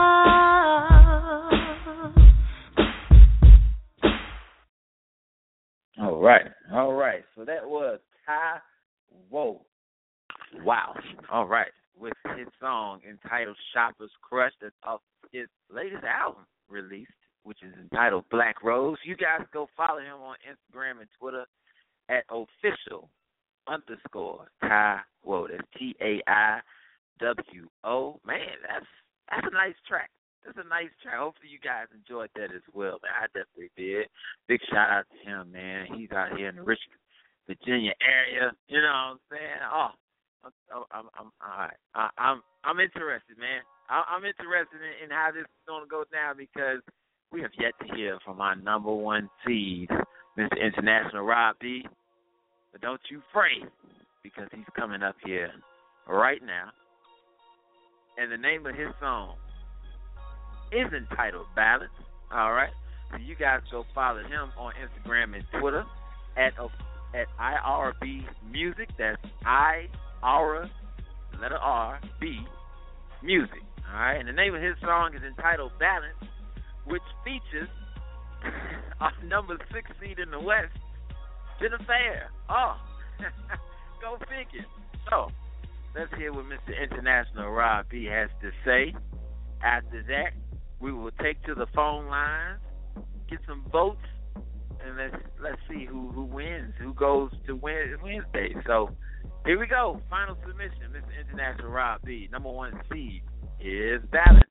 love. All right, all right. So that was Ty Whoa. Wow. All right. With his song entitled Shopper's Crush, that's off his latest album released, which is entitled Black Rose. You guys go follow him on Instagram and Twitter at official underscore Ty Whoa. That's T A I W O. Man, that's that's a nice track. That's a nice track. Hopefully you guys enjoyed that as well, man. I definitely did. Big shout out to him, man. He's out here in the Richmond, Virginia area. You know what I'm saying? Oh. I'm, I'm, I'm, all right. I, I'm, I'm interested, man. I, I'm interested in, in how this is going to go down because we have yet to hear from our number one seed, Mister International Rob B. But don't you fret because he's coming up here right now. And the name of his song is entitled Balance. All right. So you guys go follow him on Instagram and Twitter at at I R B Music. That's I. Aura, letter R, B, Music. All right, and the name of his song is entitled Balance, which features our number six seed in the West, Jennifer Fair. Oh, go figure. So, let's hear what Mister International Rob B has to say. After that, we will take to the phone lines, get some votes, and let's let's see who, who wins, who goes to Wednesday. So, here we go. Final submission. Mister International Rob B. Number one seed is Balance.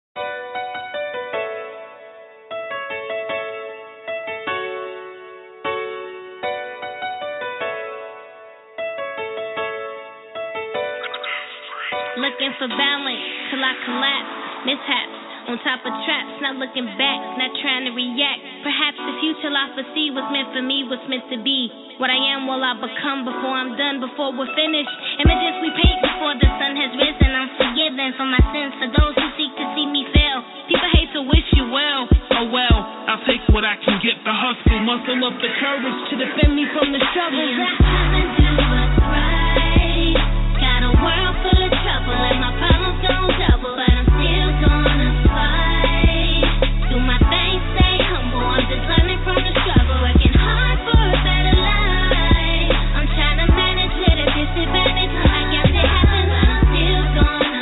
Looking for balance till I collapse. Mishaps on top of traps. Not looking back, not trying to react. Perhaps the future I foresee was meant for me, was meant to be. What I am will I become before I'm done, before we're finished. Images we paint before the sun has risen. I'm forgiven for my sins, for those who seek to see me fail. People hate to wish you well. Oh well, I'll take what I can get. The hustle, muscle up the courage to defend me from the struggles. Yeah, I do what's right. Got a world full of trouble and my problems gon' double, but I'm still gonna fight. Do my thing, stay humble. I'm just learning from the struggle, working hard for a better life. I'm trying to manage with a disadvantage. I guess it happens, but I'm still gonna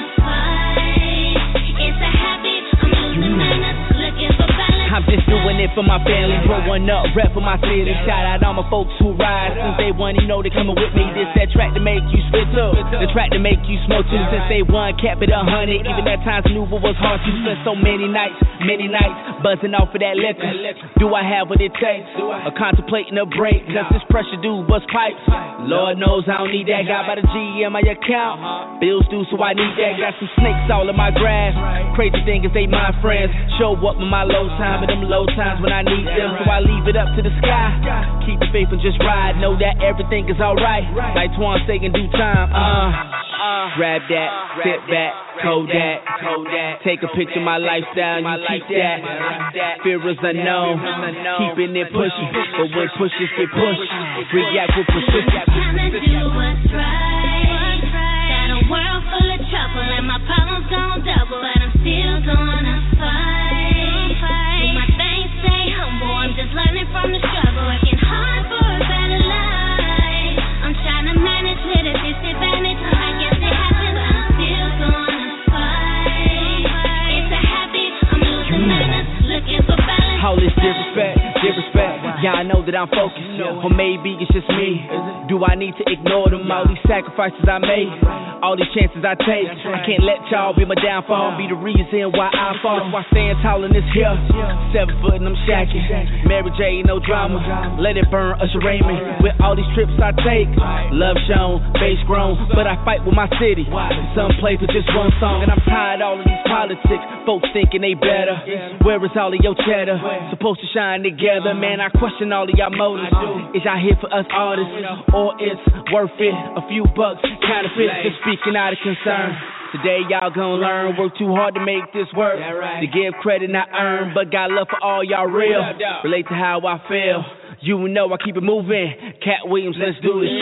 fight. It's a habit, I'm losing manners, looking for balance. I'm just doing it for my family, growing up, rep for my city. Shout out all my folks who ride since day one, you know they coming with me. This that track to make you spit up, the track to make you smoke too. Since day one, kept it a hundred. Even at times maneuver was hard to. Spent so many nights, many nights, buzzing off of that liquor. Do I have what it takes? Or contemplating a break? Cause this pressure do bust pipes. Lord knows I don't need that. Got by the G in my account. Bills due, so I need that. Got some snakes all in my grass. Crazy thing is they my friends. Show up in my low time and them low times when I need them. So I leave it up to the sky. Keep the faith and just ride. Know that everything is alright. Like Twan say in due time. Uh, uh, grab that, sit back, Kodak, Kodak. Take a picture of my lifestyle, you keep that. Fear is unknown, keeping it pushing. But when pushes get pushed, react with precision. Trying to do what's right. Got a world full of trouble and my problems gon' double, but I'm still gonna fight. Do my thing, stay humble. I'm just learning from the struggle, working hard for a better life. I'm trying to manage with a disadvantage. I guess it happens. Yeah, I know that I'm focused, or maybe it's just me. Do I need to ignore them, all these sacrifices I made, all these chances I take? I can't let y'all be my downfall, be the reason why I fall. Why staying tall in this hill, seven foot and I'm shacking. Mary J, no drama, let it burn, Usher Raymond. With all these trips I take, love shown, bass grown, but I fight with my city. Some play for just one song, and I'm tired of all of these politics. Folks thinking they better. Where is all of your cheddar? Supposed to shine together, man. I question all of y'all motives. Is y'all here for us artists, or it's worth it? A few bucks, counterfeit, just speaking out of concern. Today y'all gonna learn, work too hard to make this work. To give credit not earn, but got love for all y'all real. Relate to how I feel. You know I keep it moving. Cat Williams, let's do this.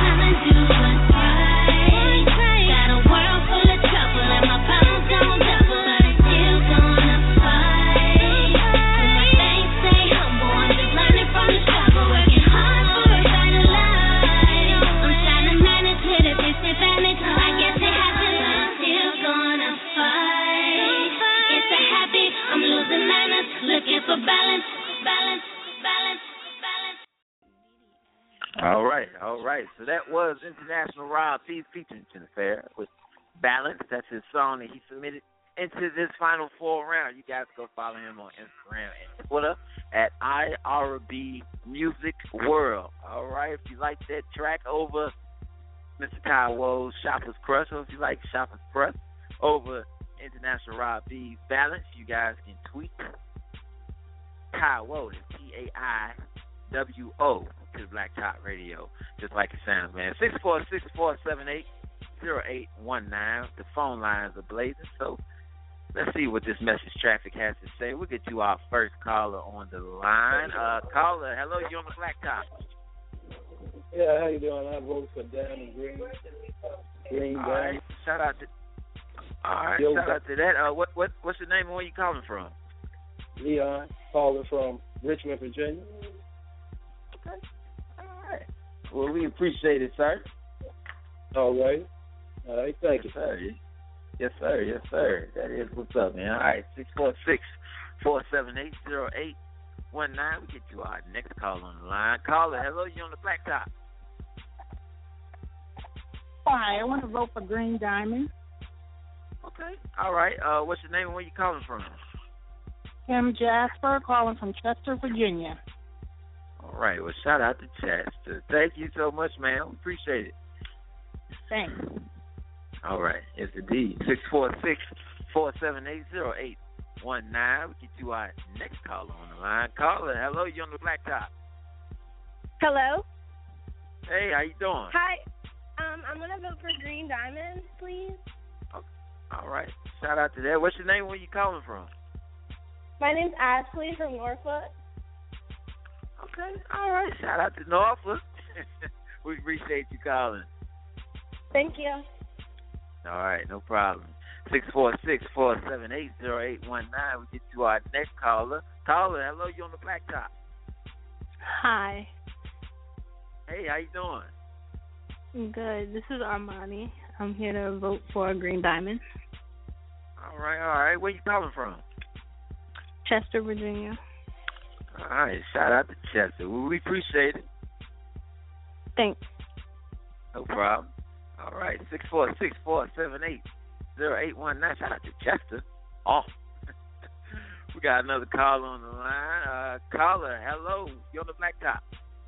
All right, all right. So that was International Rob P featuring Fair with Balance. That's his song that he submitted into this final four round. You guys go follow him on Instagram and Twitter at I R B Music World. All right, if you like that track over Mister Kyle Woe's Shopper's Crush, or if you like Shopper's Crush over International Rob B's Balance, you guys can tweet Kyle Woe, T A I W O, to Black Top Radio, just like it sounds, man. six four six, four seven eight, zero eight one nine. The phone lines are blazing, so let's see what this message traffic has to say. We'll get you our first caller on the line. Uh, caller, hello, you on the Black Top. Yeah, how you doing? I vote for Dan and Green. Green All right, shout out to, all right, Yo, shout out to that. Uh, what, what, what's your name and where you calling from? Leon, calling from Richmond, Virginia. Okay. All right. Well, we appreciate it, sir. All right. All right. Thank yes, you. Sir. Yes, sir. Yes, sir. That is what's up, man. All right. six four six, four seven eight, zero eight one nine. We get you our next call on the line. Caller, hello. You on the Black Top? Hi. I want to vote for Green Diamond. Okay. All right. Uh, what's your name and where you calling from? Kim Jasper, calling from Chester, Virginia. All right. Well, shout out to Chester. Thank you so much, man. We appreciate it. Thanks. All right. Yes, indeed. six four six, four seven eight, zero eight one nine. We get you our next caller on the line. Caller, hello. You on the Black Top? Hello. Hey, how you doing? Hi. Um, I'm gonna vote for Green Diamond, please. Okay. All right. Shout out to that. What's your name? Where you calling from? My name's Ashley from Norfolk. Okay. All right. Shout out to Norfolk. We appreciate you calling. Thank you. All right. No problem. six four six, four seven eight, zero eight one nine. We get to our next caller. Caller, hello. You on the Black Top? Hi. Hey, how you doing? I'm good. This is Armani. I'm here to vote for Green Diamond. All right. All right. Where you calling from? Chester, Virginia. All right. Shout out to Chester. Well, we appreciate it. Thanks. No problem. All right. six four six, four seven eight, zero eight one nine. Shout out to Chester. Oh. We got another caller on the line. Uh, caller, hello. You're on the Black Top.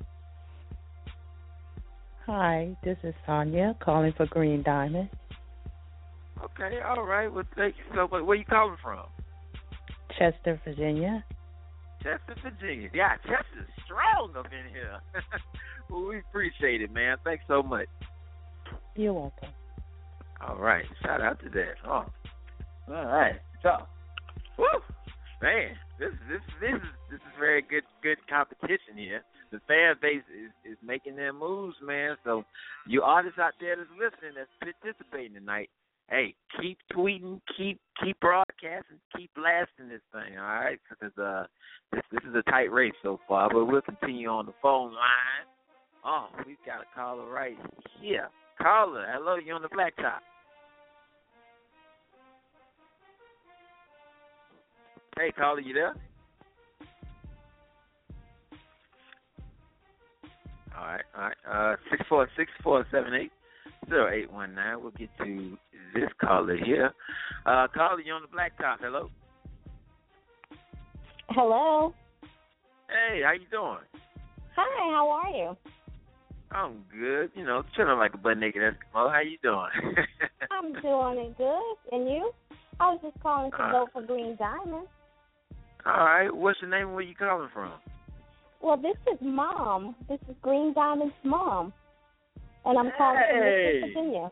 Hi, this is Sonia calling for Green Diamond. Okay. All right. Well, thank you so much. Where you calling from? Chester, Virginia. Chester, Virginia. Yeah, Chester's strong up in here. Well, we appreciate it, man. Thanks so much. You're welcome. All right. Shout out to that. Oh. All right. So, woo, man, this this this is this is very good good competition here. The fan base is, is making their moves, man. So, you artists out there that's listening, that's participating tonight, hey, keep tweeting, keep keep broadcasting, keep blasting this thing, all right? Because uh, this this is a tight race so far, but we'll continue on the phone line. Oh, we've got a caller right here. Caller, hello, you on the Black Top? Hey, caller, you there? All right, all right. Uh, six four six, four seven eight, zero eight one nine. We'll get to this caller here. Uh, caller, you on the blacktop. Hello. Hello. Hey, how you doing? Hi, how are you? I'm good. You know, chilling like a butt naked Eskimo. How you doing? I'm doing it good. And you? I was just calling to Uh, vote for Green Diamond. All right. What's your name and where you calling from? Well, this is Mom. This is Green Diamond's mom. And I'm calling from Hey. Richmond, Virginia.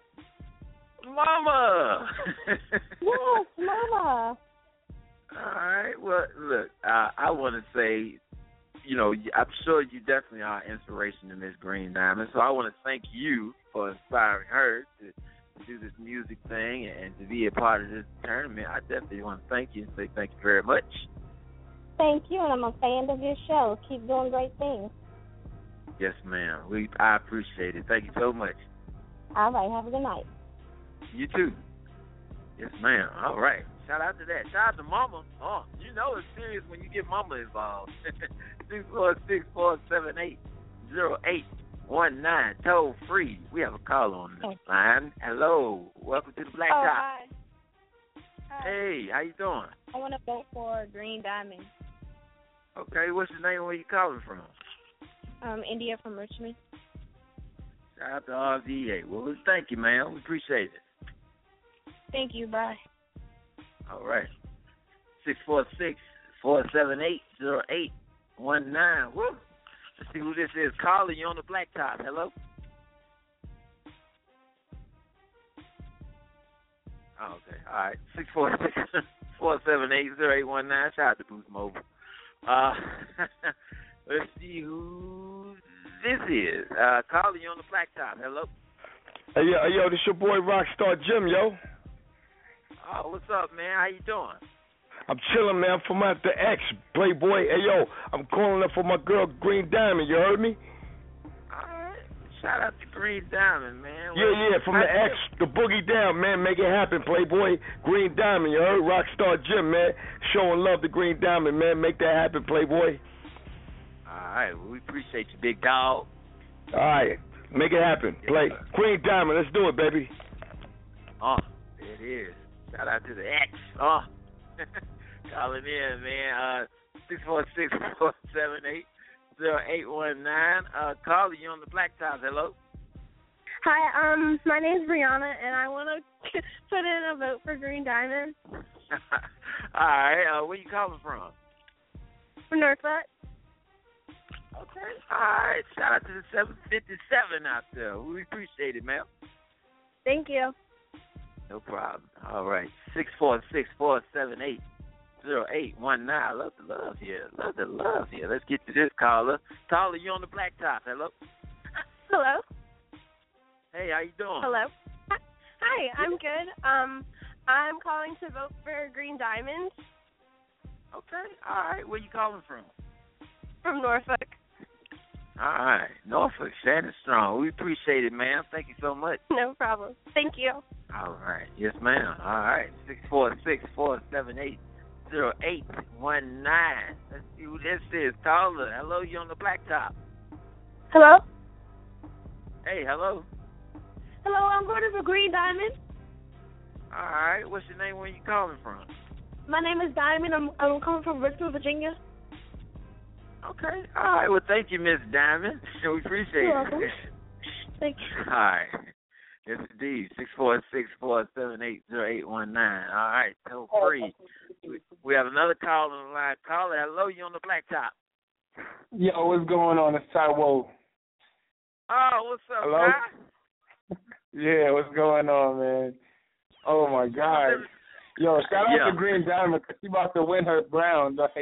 Mama. Yes, Mama. All right. Well, look, uh, I want to say, you know, I'm sure you definitely are inspiration to Miss Green Diamond. So I want to thank you for inspiring her to, to do this music thing and to be a part of this tournament. I definitely want to thank you and say thank you very much. Thank you, and I'm a fan of your show. Keep doing great things. Yes, ma'am. We I appreciate it. Thank you so much. All right, have a good night. You too. Yes, ma'am. All right. Shout out to that. Shout out to Mama. Oh, you know it's serious when you get Mama involved. six four six, four seven eight, zero eight one nine. Toll free. We have a call on the line. Hello. Welcome to the Black Oh, Top. hi. Hi. Hey, how you doing? I want to vote for Green Diamond. Okay, what's your name and where you calling from? Um, India from Richmond. Shout out to R V A. Well, thank you, man. We appreciate it. Thank you. Bye. All right. six four six, four seven eight, zero eight one nine. Woo. Let's see who this is. Caller, you on the blacktop. Hello? Oh, okay. All right. six four six, four seven eight, zero eight one nine. Shout out to Boost Mobile. Uh, let's see who this is. Uh, caller, you on the blacktop. Hello? Hey, yo, hey, yo, this your boy Rockstar Jim, yo. Oh, what's up, man? How you doing? I'm chilling, man, from out the X, Playboy. Hey, yo, I'm calling up for my girl Green Diamond, you heard me? All right. Shout out to Green Diamond, man. Yeah, yeah, from the X, the boogie down, man. Make it happen, Playboy. Green Diamond, you heard? Rockstar Jim, man. Showing love to Green Diamond, man. Make that happen, Playboy. All right. Well, we appreciate you, big dog. All right. Make it happen. Play. Green Diamond, let's do it, baby. Oh, there it is. Shout out to the X. Oh, calling in, man. Uh, six four six, four seven eight, zero eight one nine. Uh, caller, you on the blacktop. Hello? Hi, um, my name's Brianna, and I want to put in a vote for Green Diamond. All right. Uh, where you calling from? From Norfolk. Okay. All right. Shout out to the seven fifty-seven out there. We appreciate it, man. Thank you. No problem. All right. six four six, four seven eight, zero eight one nine. I love the love here. Love the love here. Let's get to this caller. Caller, you on the blacktop. Hello? Hello. Hey, how you doing? Hello. Hi, I'm good. Um, I'm calling to vote for Green Diamond. Okay. All right. Where you calling from? From Norfolk. All right. Norfolk, Shannon Strong. We appreciate it, ma'am. Thank you so much. No problem. Thank you. All right. Yes, ma'am. All right. six four six, four seven eight, zero eight one nine. Let's see who this is. Caller. Hello, you on the blacktop. Hello. Hey, hello. Hello, I'm voting for Green Diamond. All right. What's your name? Where you calling from? My name is Diamond. I'm I'm coming from Richmond, Virginia. Okay. All right. Well, thank you, Miss Diamond. We appreciate You're it. welcome. Thank you. All right. Yes, indeed. six four six, four seven eight, zero eight one nine. All right. Toll free. We, we have another call on the line. Caller, hello. You on the blacktop? Yo, what's going on? It's Taiwo. Oh, what's up, Hello? guy? Yeah, what's going on, man? Oh, my God. Yo, shout out Yeah. to Green Diamond because she about to win her brown. Like,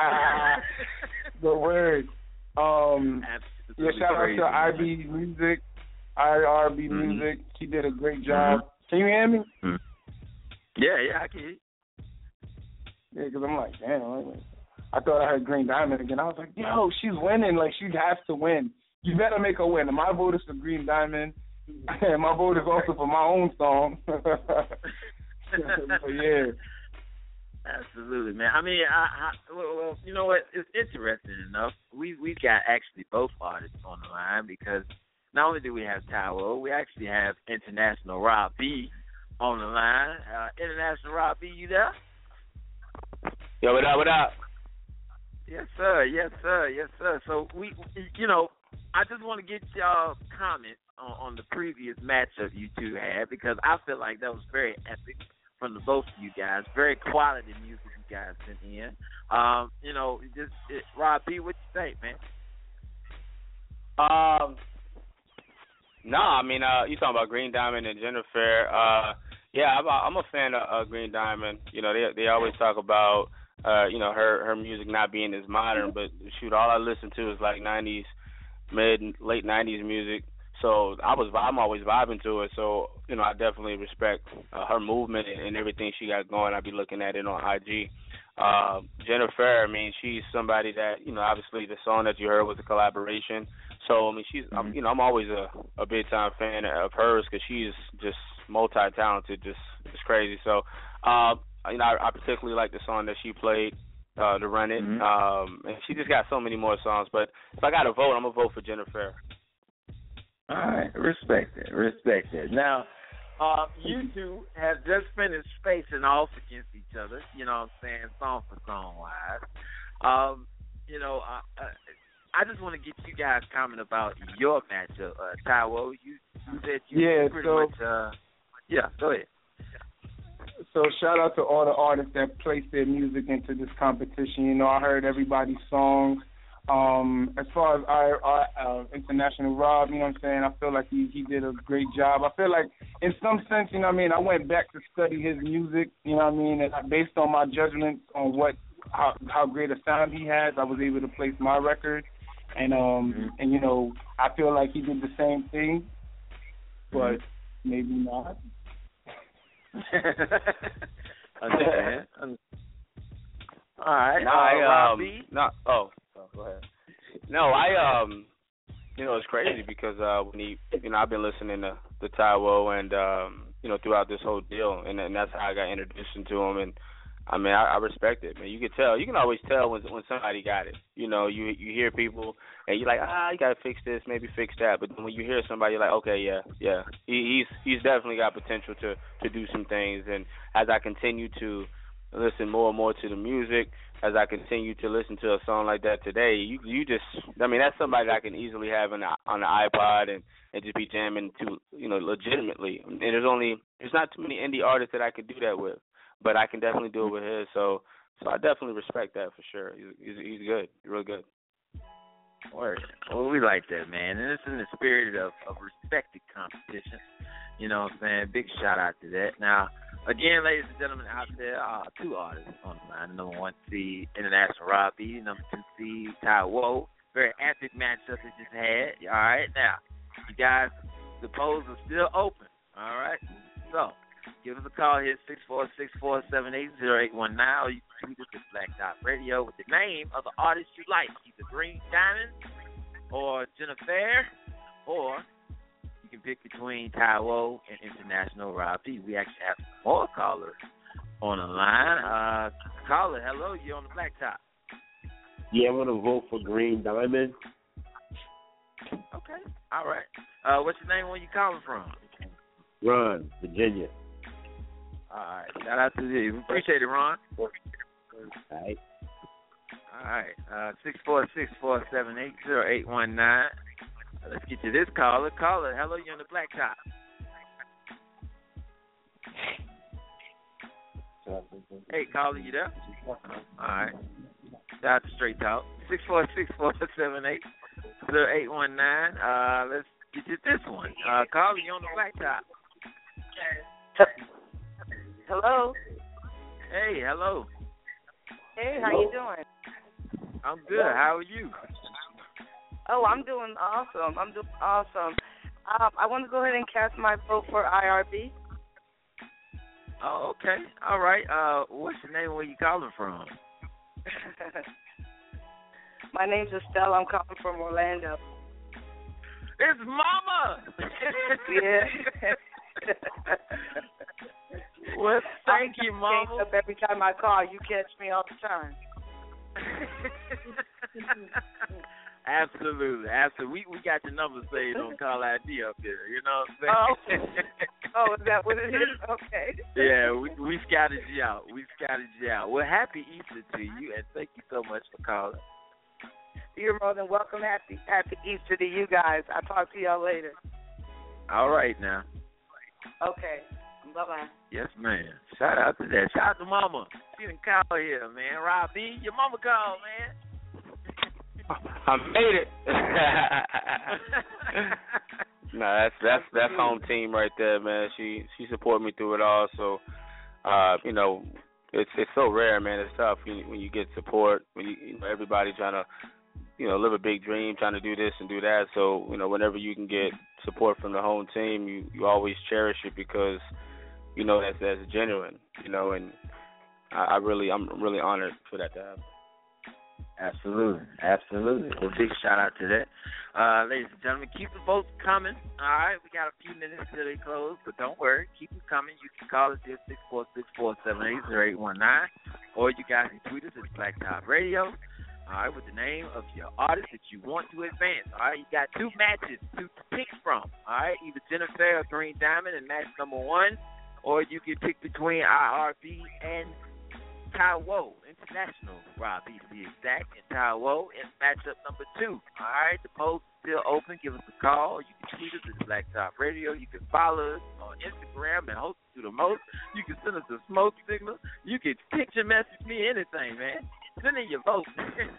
the word. Um, yeah, shout out to I B Music, I R B Mm-hmm. Music. She did a great job. Can you hear me? Mm-hmm. Yeah, yeah, I can hear you. Yeah, because I'm like, damn. Wait, wait. I thought I heard Green Diamond again. I was like, yo, she's winning. Like, she has to win. You better make her win. And my vote is for Green Diamond. And my vote is also for my own song. But yeah. Absolutely, man. I mean, I, I, well, well, you know what? It's interesting enough. We we got actually both artists on the line because not only do we have Taiwo, we actually have International Rob B on the line. Uh, International Rob B, you there? Yo, what up? What up? Yes, sir. Yes, sir. Yes, sir. So we, you know, I just want to get y'all comments on, on the previous matchup you two had because I feel like that was very epic from the both of you guys. Very quality music you guys sent in. Um, you know, just it, Rob B, what you think, man? Um, no, I mean, uh, you talking about Green Diamond and Jennifer? Uh, yeah, I'm a, I'm a fan of uh, Green Diamond. You know, they they always talk about uh, you know, her her music not being as modern, but shoot, all I listen to is like nineties, mid late nineties music. So I was I'm always vibing to it. So you know, I definitely respect uh, her movement and, and everything she got going. I be looking at it on I G. Uh, Jennifer, I mean, she's somebody that, you know, obviously the song that you heard was a collaboration. So I mean, she's I'm, you know I'm always a, a big time fan of hers because she's just multi talented, just just crazy. So uh, you know, I, I particularly like the song that she played. Uh, to run it, mm-hmm. um, and she just got so many more songs. But if I got to vote, I'm gonna vote for Jennifer. All right, respect it, respect it. Now, uh, you two have just finished facing off against each other. You know what I'm saying, song for song wise. Um, you know, uh, uh, I just want to get you guys comment about your matchup. Uh, Taiwo, you, you said you yeah, pretty so, much. Uh, yeah, go ahead. So shout out to all the artists that placed their music into this competition. You know, I heard everybody's songs. Um, as far as our, our uh, International Rob, you know what I'm saying, I feel like he, he did a great job. I feel like in some sense, you know what I mean, I went back to study his music, you know what I mean, and based on my judgments on what how, how great a sound he has, I was able to place my record. And, um, mm-hmm. and you know, I feel like he did the same thing, but mm-hmm. maybe not. Understand. All right. No, uh, I um, Robbie? no. Oh, oh, go ahead. No, I um, you know, it's crazy because uh, when he, you know, I've been listening to the Taiwo and um, you know, throughout this whole deal, and, and that's how I got introduced to him. And I mean, I, I respect it, man. You can tell. You can always tell when when somebody got it. You know, you you hear people and you're like, ah, you gotta fix this, maybe fix that. But when you hear somebody, you're like, okay, yeah, yeah, he, he's he's definitely got potential to to do some things. And as I continue to listen more and more to the music, as I continue to listen to a song like that today, you you just, I mean, that's somebody that I can easily have on the, on the iPod and, and just be jamming to, you know, legitimately. And there's only, there's not too many indie artists that I could do that with, but I can definitely do it with his. So, so I definitely respect that for sure. He's he's, he's good, he's real good. Word. Well, we like that, man. And it's in the spirit of, of respected competition. You know what I'm saying? Big shout out to that. Now, again, ladies and gentlemen out there, uh, two artists on the line. Number one seed, International Rob B. Number two seed, Taiwo. Very epic matchup they just had. All right, now, you guys, the polls are still open. All right? So, give us a call here, six four six, four seven eight, zero eight one nine, or you can tweet us at Black Dot Radio with the name of the artist you like, either Green Diamond or Jennifer, or you can pick between Taiwo and International Rob B. We actually have more callers on the line. Uh, caller, hello, you're on the Black Top. Yeah, I'm going to vote for Green Diamond. Okay, all right. Uh, what's your name? Where you calling from? Ron, Virginia. All right, shout out to you. We appreciate it, Ron. All right. All right, uh, six four six, four seven eight, zero eight one nine. Let's get to this caller. Caller, hello, you're on the Black Top. Hey, caller, you there? All right. Shout out to Straight Talk. six four six, four seven eight, zero eight one nine. Uh, let's get to this one. Uh, caller, you're on the Black Top. Hello. Hey, hello. Hey, how you doing? I'm good. How are you? Oh, I'm doing awesome. I'm doing awesome. Um, I want to go ahead and cast my vote for I R B. Oh, okay. All right. Uh, what's your name? Where you calling from? My name's Estelle. I'm calling from Orlando. It's Mama. Yeah. Well, thank you, Mama. Up every time I call, you catch me all the time. Absolutely, absolutely. We we got your number saved on Call I D up here. You know what I'm saying? Oh, oh, is that what it is? Okay. Yeah, we we scouted you out. We scouted you out. Well, happy Easter to you, and thank you so much for calling. You're more than welcome. Happy Happy Easter to you guys. I'll talk to y'all later. All right now. Okay. Bye bye. Yes, man. Shout out to that. Shout out to Mama. She didn't call here, man. Rob B, your mama called, man. I made it. No, that's that's that's home team right there, man. She she supported me through it all. So, uh, you know, it's it's so rare, man. It's tough when you, when you get support. When you, you know, everybody trying to, you know, live a big dream, trying to do this and do that. So, you know, whenever you can get support from the home team, you you always cherish it because, you know, that's that's genuine. You know, and I, I really I'm really honored for that to happen. Absolutely, absolutely. Well, big shout out to that. Uh, ladies and gentlemen, keep the votes coming. All right, we got a few minutes till they close, but don't worry, keep them coming. You can call us here six four six, four seven eight, zero eight one nine, or you guys can tweet us at Black Top Radio. All right, with the name of your artist that you want to advance. All right, you got two matches to pick from. All right, either Jennifer or Green Diamond in match number one, or you can pick between I R B and Taiwo International, Rob B to be exact, and Taiwo in matchup number two. All right, the poll is still open. Give us a call. You can tweet us at Black Top Radio. You can follow us on Instagram and host to the most. You can send us a smoke signal. You can picture message me anything, man. Send in your vote.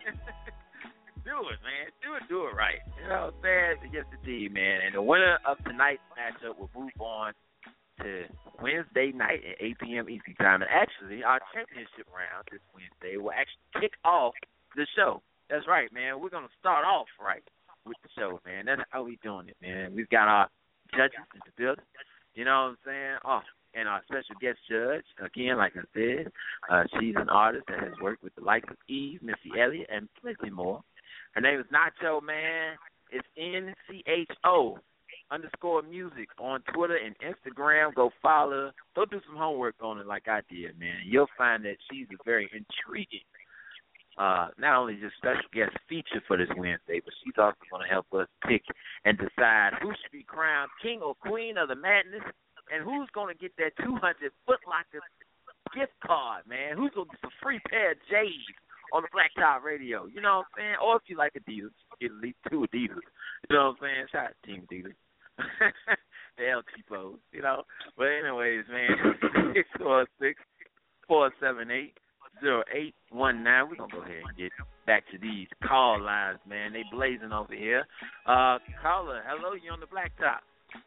Do it, man. Do it, do it right. You know what I'm saying? Yes, indeed, man. And the winner of tonight's matchup will move on to Wednesday night at eight p.m. Eastern Time. And actually, our championship round this Wednesday will actually kick off the show. That's right, man. We're going to start off right with the show, man. That's how we doing it, man. We've got our judges in the building. You know what I'm saying? Oh, and our special guest judge, again, like I said, uh, she's an artist that has worked with the likes of Eve, Missy Elliott, and plenty more. Her name is Nacho, man. It's N C H O underscore music on Twitter and Instagram. Go follow her. Go do some homework on it like I did, man. You'll find that she's a very intriguing, uh, not only just special guest feature for this Wednesday, but she's also going to help us pick and decide who should be crowned king or queen of the madness and who's going to get that two hundred Foot Locker gift card, man. Who's going to get some free pair of J's on the Black Top Radio. You know what I'm saying? Or if you like Adidas, get at least two Adidas. You know what I'm saying? Shout out to Team Adidas. The El Cheapos, you know. But anyways, man, six four six, four seven eight, zero eight one nine. We're going to go ahead and get back to these call lines, man. They blazing over here. Uh, caller, hello, you on the Black Top.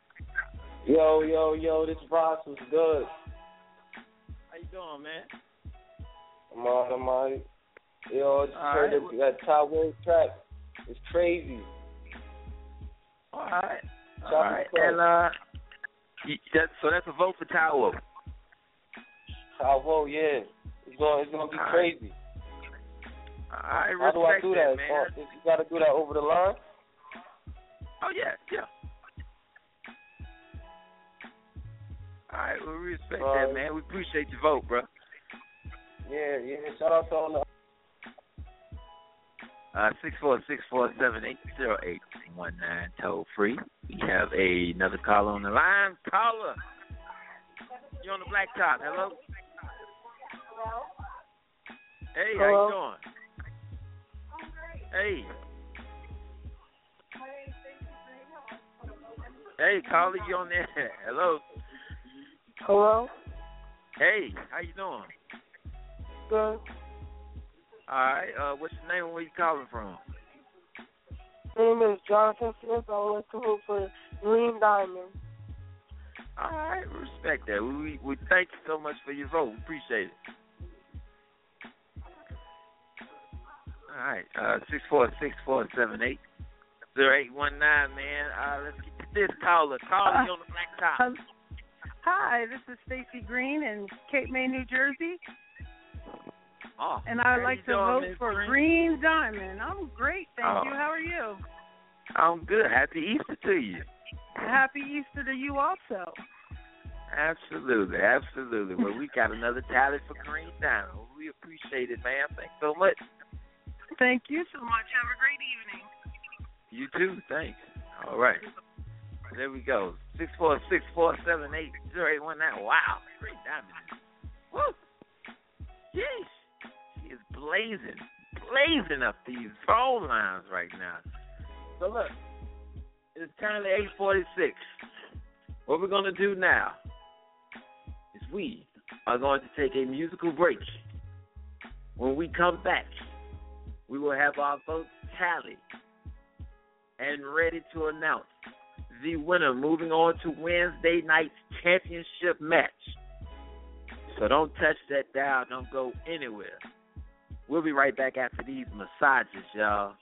Yo, yo, yo, this Ross was good. How you doing, man? I'm on, I'm on. Yo, I just All heard right. that, that Taiwo track. It's crazy. All right. All right. And, uh, that, so that's a vote for Taiwo. Taiwo, yeah. It's going, it's going to be All crazy. I How do I respect do that, that? man. Oh, you got to do that over the line? Oh, yeah, yeah. All right, well, we respect Uh, that, man. We appreciate your vote, bro. Yeah, yeah. Shout out to all the Uh, six four six, four seven eight, zero eight one nine, toll free. We have a, another caller on the line. Caller, you're on the Black Top. Hello? Hey, Hello? how you doing? Hey. Hey, caller, you on there? Hello? Hello? Hey, how you doing? Good. All right, uh, what's your name and where you calling from? My name is Jonathan Smith. I would like to vote for Green Diamond. All right, we respect that. We, we thank you so much for your vote. We appreciate it. All right, uh, six four six, four seven eight, zero eight one nine, man. Uh, let's get to this caller. Caller, you on the Black Top. Um, hi, this is Stacy Green in Cape May, New Jersey. Oh, and I would how like you to doing, vote Miss for Green? Green Diamond. I'm great, thank Oh. you. How are you? I'm good. Happy Easter to you. Happy Easter to you also. Absolutely, absolutely. Well, we got another tally for Green Diamond. We appreciate it, ma'am. Thanks so much. Thank you so much. Have a great evening. You too. Thanks. All right. There we go. Six four six four seven eight zero eight one nine. Wow. Green Diamond. Woo. Yeesh. She is blazing, blazing up these phone lines right now. So look, it's currently eight forty-six. What we're going to do now is we are going to take a musical break. When we come back, we will have our votes tallied and ready to announce the winner moving on to Wednesday night's championship match. So don't touch that dial. Don't go anywhere. We'll be right back after these massages, y'all.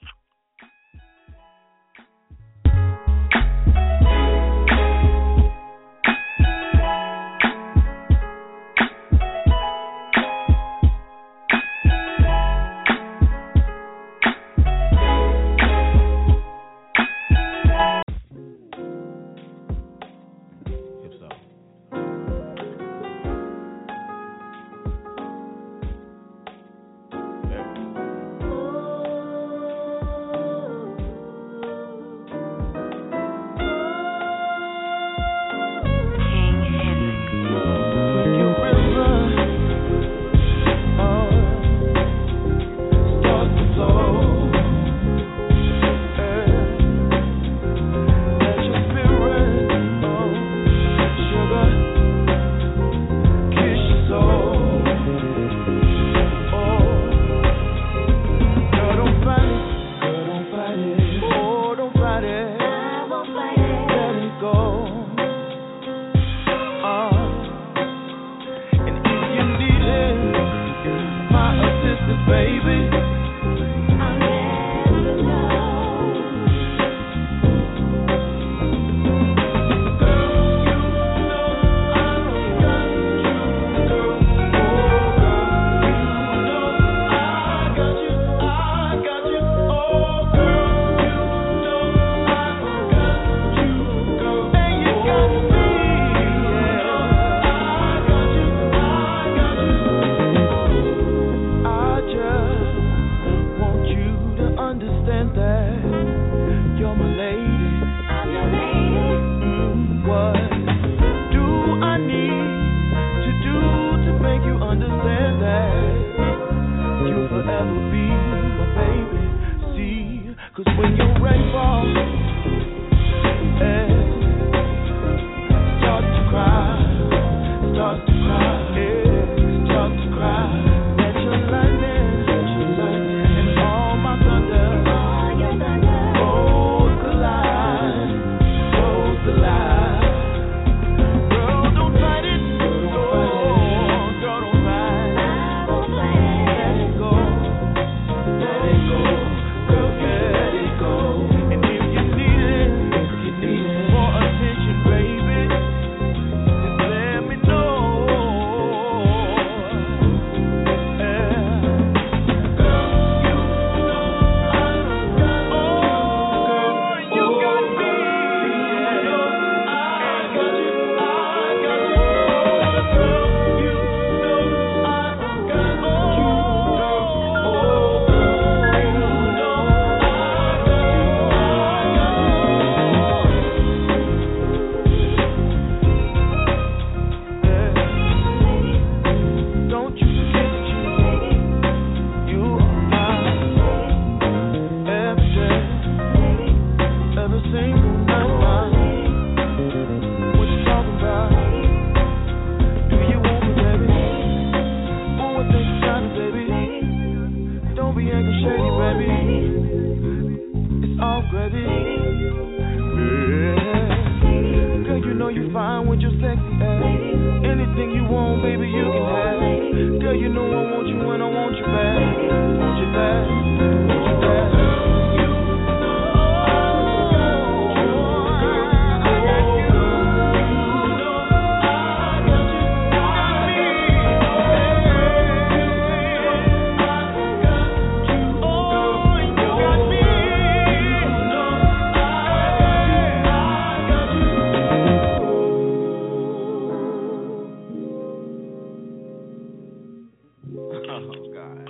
Oh, God.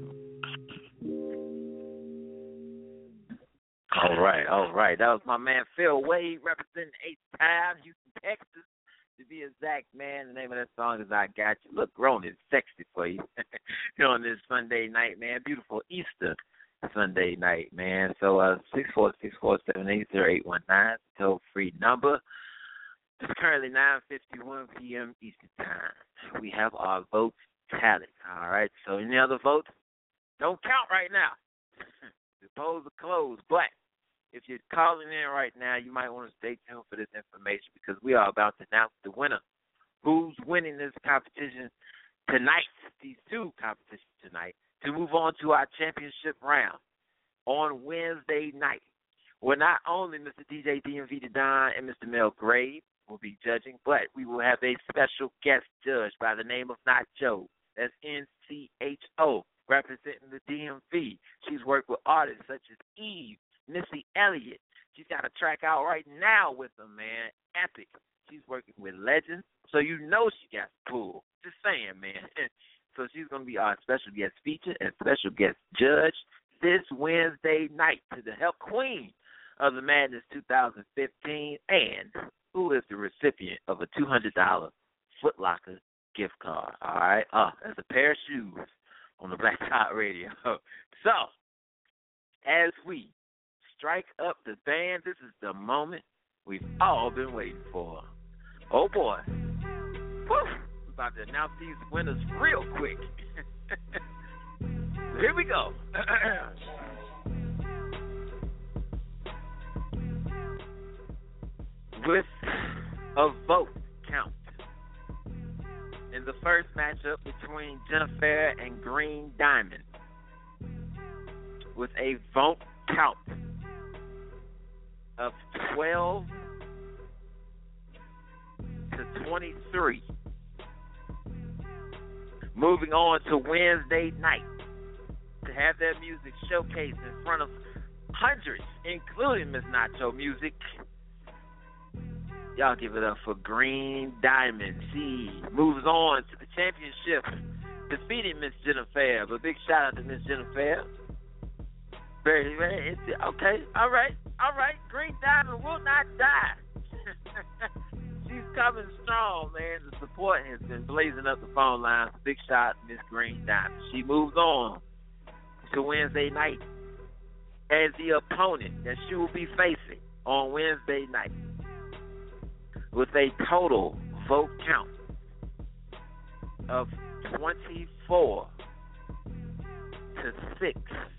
All right, all right. That was my man Phil Wade representing H-Town, Houston, Texas. To be exact, man, the name of that song is I Got You. Look grown and sexy for you here on this Sunday night, man. Beautiful Easter Sunday night, man. So uh, six four six four seven eight zero eight one nine, toll-free number. It's currently nine fifty-one p.m. Eastern Time. We have our votes tallied, all right? So any other votes, don't count right now. The polls are closed, but if you're calling in right now, you might want to stay tuned for this information because we are about to announce the winner. Who's winning this competition tonight, these two competitions tonight, to move on to our championship round on Wednesday night, where not only Mister D J D M V the Don and Mister Mel Grave will be judging, but we will have a special guest judge by the name of Nacho. That's N C H O, representing the D M V. She's worked with artists such as Eve, Missy Elliott. She's got a track out right now with them, man. Epic. She's working with legends, so you know she got pulled. Just saying, man. So she's going to be our special guest feature and special guest judge this Wednesday night to the Help Queen of the Madness two thousand fifteen, and who is the recipient of a two hundred dollars Foot Locker gift card. All right? Uh, that's a pair of shoes on the Black Top Radio. So, as we strike up the band, this is the moment we've all been waiting for. Oh, boy. Woo! We're about to announce these winners real quick. Here we go. With a vote count in the first matchup between Jennifer and Green Diamond, with a vote count of twelve to twenty-three. Moving on to Wednesday night to have their music showcased in front of hundreds, including Miss Nacho Music. Y'all give it up for Green Diamond. She moves on to the championship, defeating Miss Jennifer. But big shout out to Miss Jennifer. Very, very, okay, all right, all right. Green Diamond will not die. She's coming strong, man. The support has been blazing up the phone lines. Big shout out to Miss Green Diamond. She moves on to Wednesday night as the opponent that she will be facing on Wednesday night, with a total vote count of twenty-four to six.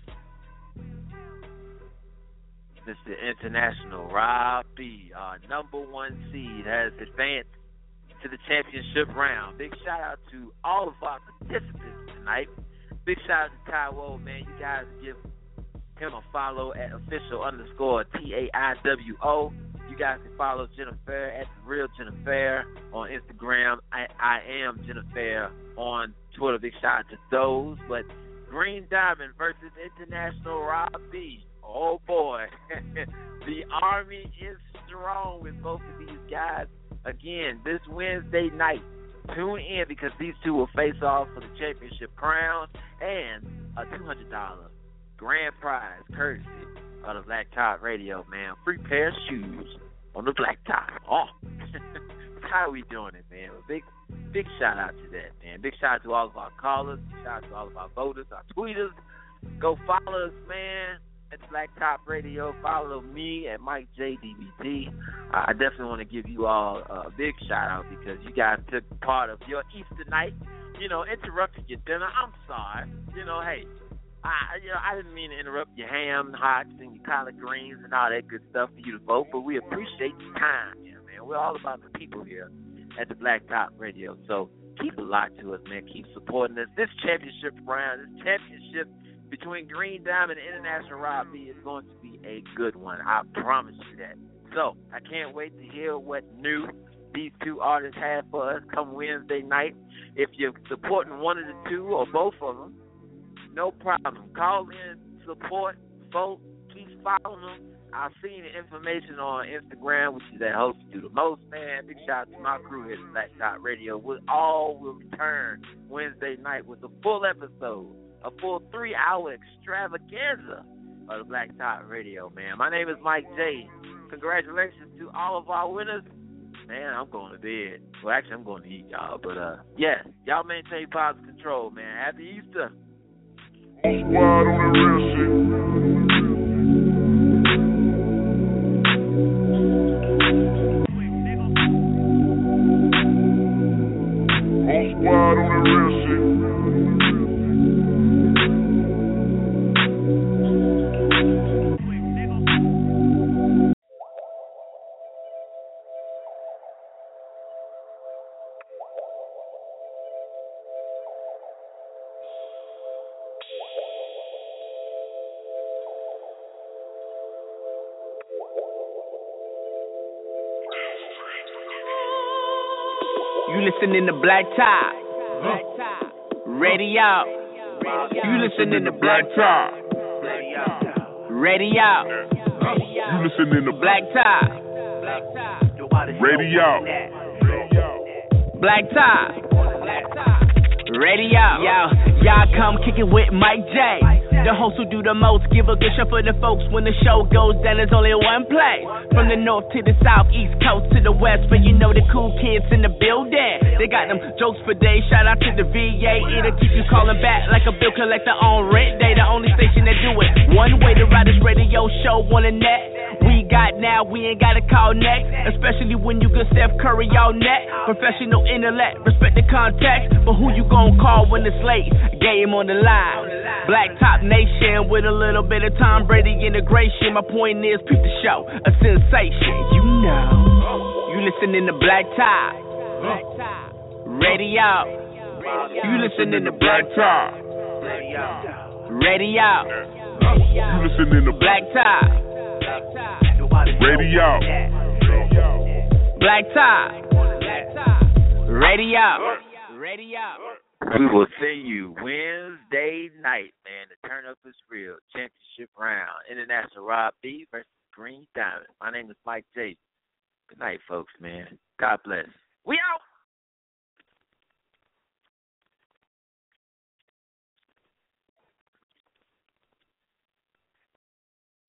Mister International Rob B, our number one seed, has advanced to the championship round. Big shout out to all of our participants tonight. Big shout out to Taiwo, man. You guys give him a follow at official underscore T A I W O. You guys can follow Jennifer at the Real Jennifer on Instagram. I, I am Jennifer on Twitter. Big shout out to those. But Green Diamond versus International Rob B. Oh boy, the Army is strong with both of these guys. Again, this Wednesday night, tune in because these two will face off for the championship crown and a two hundred dollars grand prize courtesy of the Black Top Radio, man. Free pair of shoes on the Black Top. Oh, how are we doing it, man? A big, big shout out to that, man. Big shout out to all of our callers. Shout out to all of our voters, our tweeters. Go follow us, man, at Black Top Radio. Follow me at Mike J D B T. I definitely want to give you all a big shout out because you guys took part of your Easter night. You know, interrupted your dinner. I'm sorry. You know, hey, I you know I didn't mean to interrupt your ham hocks and your collard greens and all that good stuff for you to vote, but we appreciate your time, yeah, man. We're all about the people here at the Black Top Radio. So keep it locked to us, man. Keep supporting us. This championship round, this championship between Green Diamond and International Rob B is going to be a good one. I promise you that. So I can't wait to hear what new these two artists have for us come Wednesday night. If you're supporting one of the two or both of them, no problem. Call in, support, vote, keep following them. I've seen the information on Instagram, which is that host do the most, man. Big shout out to my crew here at Black Dot Radio. We all will return Wednesday night with a full episode, a full three-hour extravaganza of the Black Dot Radio, man. My name is Mike J. Congratulations to all of our winners. Man, I'm going to bed. Well, actually, I'm going to eat, y'all. But, uh, yeah, y'all maintain positive control, man. Happy Easter. Squad on the real shit. Squad on the real shit. You listening to Black Top Radio. You listening to Black Top Radio. You listening to Black Top Radio. Black Top Radio. Yo, y'all come kick it with Mike J. The host who do the most, give a good show for the folks. When the show goes down, there's only one place. From the north to the south, east coast to the west, but you know the cool kids in the building. They got them jokes for days. Shout out to the V A. It'll keep you calling back like a bill collector on rent day. The only station that do it one way to ride this radio show on the net. We got now, we ain't gotta call next. Especially when you good Steph Curry all net. Professional intellect, respect the context. But who you gon' call when it's late? Game on the line. Black Top Nation with a little bit of Tom Brady integration. My point is, peep the show, a sensation. You know, you listening to Black Top Radio. You listening to Black Top Radio. You listening to Black Top Radio. Black Top Radio. Radio. We will see you Wednesday night, man. The Turn Up is Real Championship Round. International Rob B versus Green Diamond. My name is Mike J. Good night, folks, man. God bless.